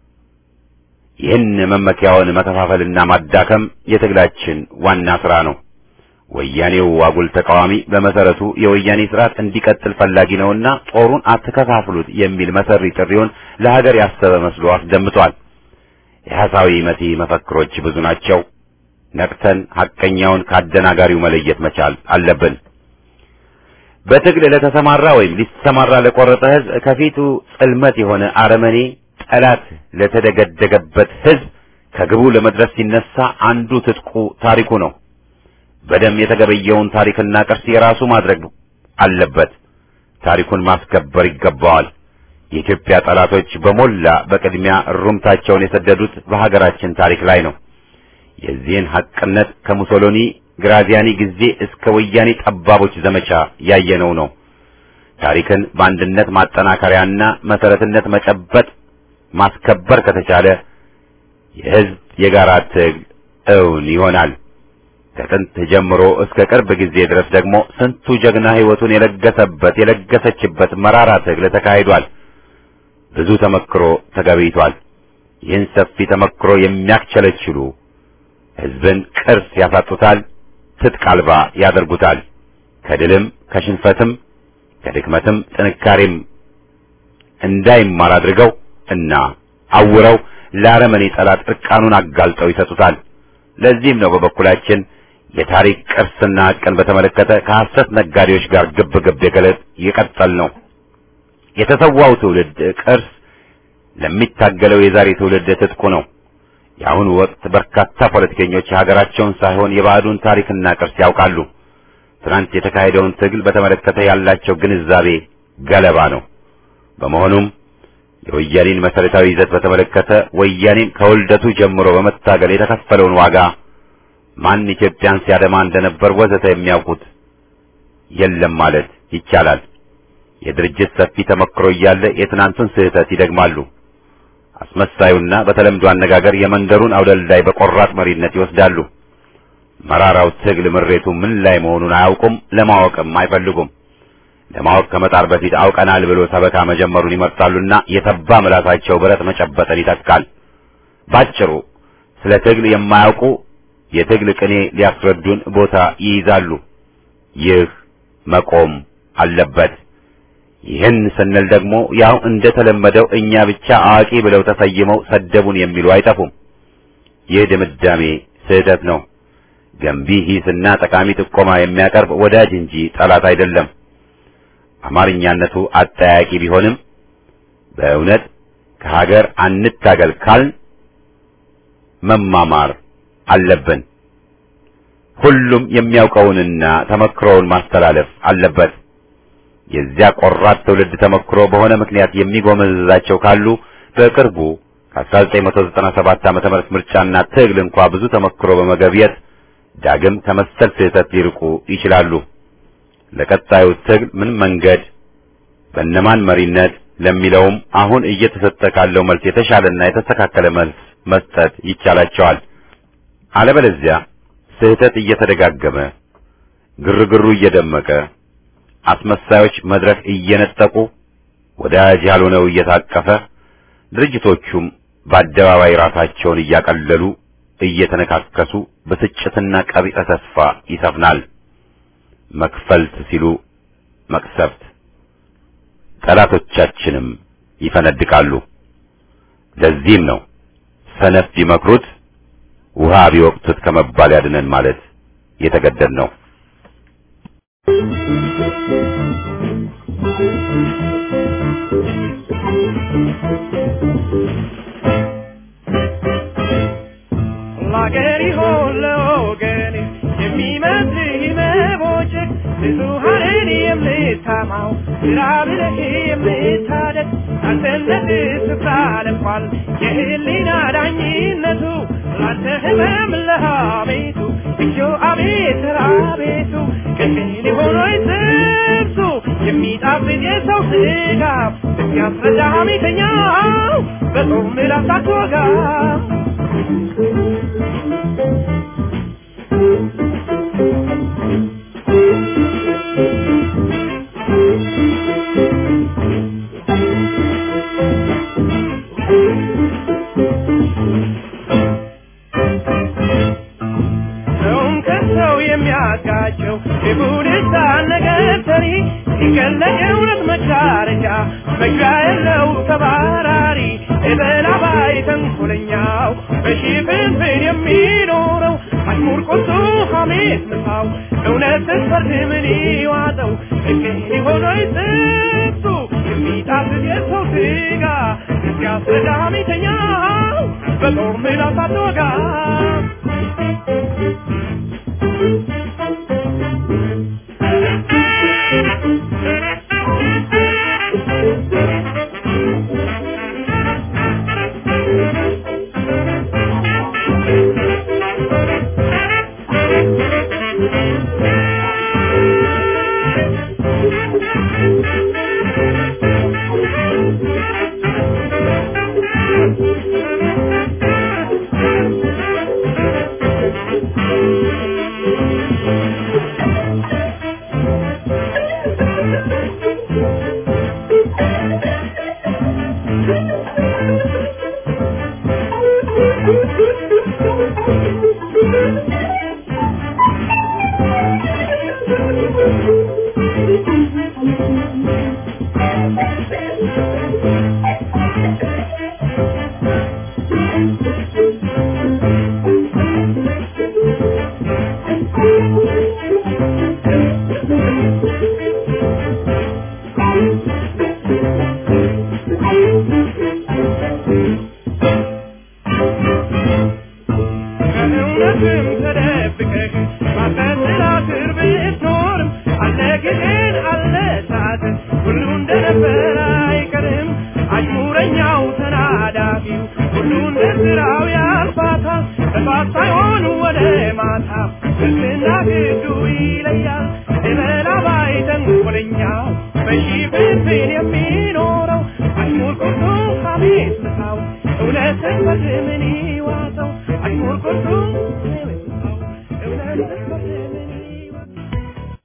ይህን መመኪያውን መከፋፈልና ማዳከም የትግላችን ዋና ስራ ነው። ወያኔው አጉል ተቃዋሚ በመሰረቱ የወያኔ ስርዓት እንዲቀጥል ፈላጊ ነውና ጦሩን አትከፋፍሉት የሚል መሰሪ ጥሪውን ለሀገር ያሰበ መስሎ አስደምጧል። የሐሳዊ መቲ መፈክሮች ብዙ ናቸው። ነቅተን ሐቀኛውን ካደናጋሪው መለየት መቻል አለብን። በትግል ለተሰማራ ወይም ሊሰማራ ለቆረጠ ህዝብ ከፊቱ ጽልመት የሆነ አረመኔ ጠላት ለተደገደገበት ህዝብ ከግቡ ለመድረስ ሲነሳ አንዱ ትጥቁ ታሪኩ ነው። በደም የተገበየውን ታሪክና ቅርስ የራሱ ማድረግ አለበት። ታሪኩን ማስከበር ይገባዋል። የኢትዮጵያ ጠላቶች በሞላ በቅድሚያ ሩምታቸውን የሰደዱት በሀገራችን ታሪክ ላይ ነው። የዚህን ሐቅነት ከሙሶሎኒ ግራዚያኒ ጊዜ እስከ ወያኔ ጠባቦች ዘመቻ ያየነው ነው። ታሪክን በአንድነት ማጠናከሪያና መሰረትነት መጨበጥ ማስከበር ከተቻለ የሕዝብ የጋራ ትግል እውን ይሆናል። ከጥንት ጀምሮ እስከ ቅርብ ጊዜ ድረስ ደግሞ ስንቱ ጀግና ሕይወቱን የለገሰችበት መራራ ትግል ተካሂዷል። ብዙ ተመክሮ ተገቢቷል። ይህን ሰፊ ተመክሮ የሚያክቸለችሉ ሕዝብን ቅርስ ያሳጡታል፣ ትጥቅ አልባ ያደርጉታል። ከድልም ከሽንፈትም ከድክመትም ጥንካሬም እንዳይማር አድርገው እና አውረው ለአረመኔ ጠላት እርቃኑን አጋልጠው ይሰጡታል። ለዚህም ነው በበኩላችን የታሪክ ቅርስና ሐቅን በተመለከተ ከሐሰት ነጋዴዎች ጋር ግብ የቀጠል ነው። የተሰዋው ትውልድ ቅርስ ለሚታገለው የዛሬ ትውልድ ትጥቁ ነው። የአሁኑ ወቅት በርካታ ፖለቲከኞች የሀገራቸውን ሳይሆን የባዕዱን ታሪክና ቅርስ ያውቃሉ። ትናንት የተካሄደውን ትግል በተመለከተ ያላቸው ግንዛቤ ገለባ ነው። በመሆኑም የወያኔን መሰረታዊ ይዘት በተመለከተ ወያኔን ከውልደቱ ጀምሮ በመታገል የተከፈለውን ዋጋ ማን ኢትዮጵያን ሲያደማ እንደነበር ወዘተ የሚያውቁት የለም ማለት ይቻላል። የድርጅት ሰፊ ተመክሮ እያለ የትናንቱን ስህተት ይደግማሉ። አስመሳዩና በተለምዶ አነጋገር የመንደሩን አውደልዳይ በቆራጥ መሪነት ይወስዳሉ። መራራው ትግል ምሬቱ ምን ላይ መሆኑን አያውቁም፣ ለማወቅም አይፈልጉም። ለማወቅ ከመጣር በፊት አውቀናል ብሎ ሰበካ መጀመሩን ይመርጣሉና የተባ ምላሳቸው ብረት መጨበጥን ይተካል። ባጭሩ ስለ ትግል የማያውቁ የትግል ቅኔ ሊያስረዱን ቦታ ይይዛሉ። ይህ መቆም አለበት። ይህን ስንል ደግሞ ያው እንደተለመደው እኛ ብቻ አዋቂ ብለው ተሰይመው ሰደቡን የሚሉ አይጠፉም። ይህ ድምዳሜ ስህተት ነው። ገንቢ ሂስና ጠቃሚ ጥቆማ የሚያቀርብ ወዳጅ እንጂ ጠላት አይደለም። አማርኛነቱ አጠያቂ ቢሆንም በእውነት ከሀገር አንታገል ካልን መማማር አለብን። ሁሉም የሚያውቀውንና ተመክሮውን ማስተላለፍ አለበት። የዚያ ቆራጥ ትውልድ ተመክሮ በሆነ ምክንያት የሚጎመዝዛቸው ካሉ በቅርቡ ከ1997 ዓመተ ምህረት ምርጫና ትግል እንኳን ብዙ ተመክሮ በመገብየት ዳግም ከመሰል ስህተት ሊርቁ ይችላሉ። ለቀጣዩ ትግል ምን መንገድ በእነማን መሪነት ለሚለውም አሁን እየተሰጠ ካለው መልስ የተሻለና የተስተካከለ መልስ መስጠት ይቻላቸዋል። አለበለዚያ ስህተት እየተደጋገመ ግርግሩ እየደመቀ አስመሳዮች መድረክ እየነጠቁ ወዳጅ ያልሆነው እየታቀፈ ድርጅቶቹም በአደባባይ ራሳቸውን እያቀለሉ እየተነካከሱ ብስጭትና ቀቢጸ ተስፋ ይሰፍናል። መክፈልት ሲሉ መቅሰፍት፣ ጠላቶቻችንም ይፈነድቃሉ። ለዚህም ነው ሰነፍ ቢመክሩት ውሃ ቢወቅቱት ከመባል ያድነን ማለት የተገደድ ነው። ላገሪ ሆለ ወገኔ የሚመስልህ መቦጨቅ ብዙሃንን የምታማው ስራብለህ የምታደግ አንተነት ስፍራ ለቋል የህሊና ዳኝነቱ ላንተ ህመም ለሃቤቱ እጆ አቤት ራቤቱ ከፊል ሆኖይ ጥብሱ የሚጣፍጥ የሰው ስጋ እስኪያስረዳ ሐሜተኛው በጾም ምላስ አትወጋ። ሰውን ከሰው የሚያጋጨው የቡድሳ ነገር ሰሪ ሲገለጥ የእውነት መጋረጃ መግቢያ የለው ተባራሪ የበላባይ ተንኮለኛው በሽፍንፍን የሚኖረው አሽሙር ቁጡ ሐሜት ምሳው እውነት ስፈርድ ምን ይዋጠው እግህ ሆኖ ይጥብሱ የሚጣፍጥ የሰው ስጋ እስኪያስረዳ ሐሜተኛው በጦር ምላስ አትወጋ። I'm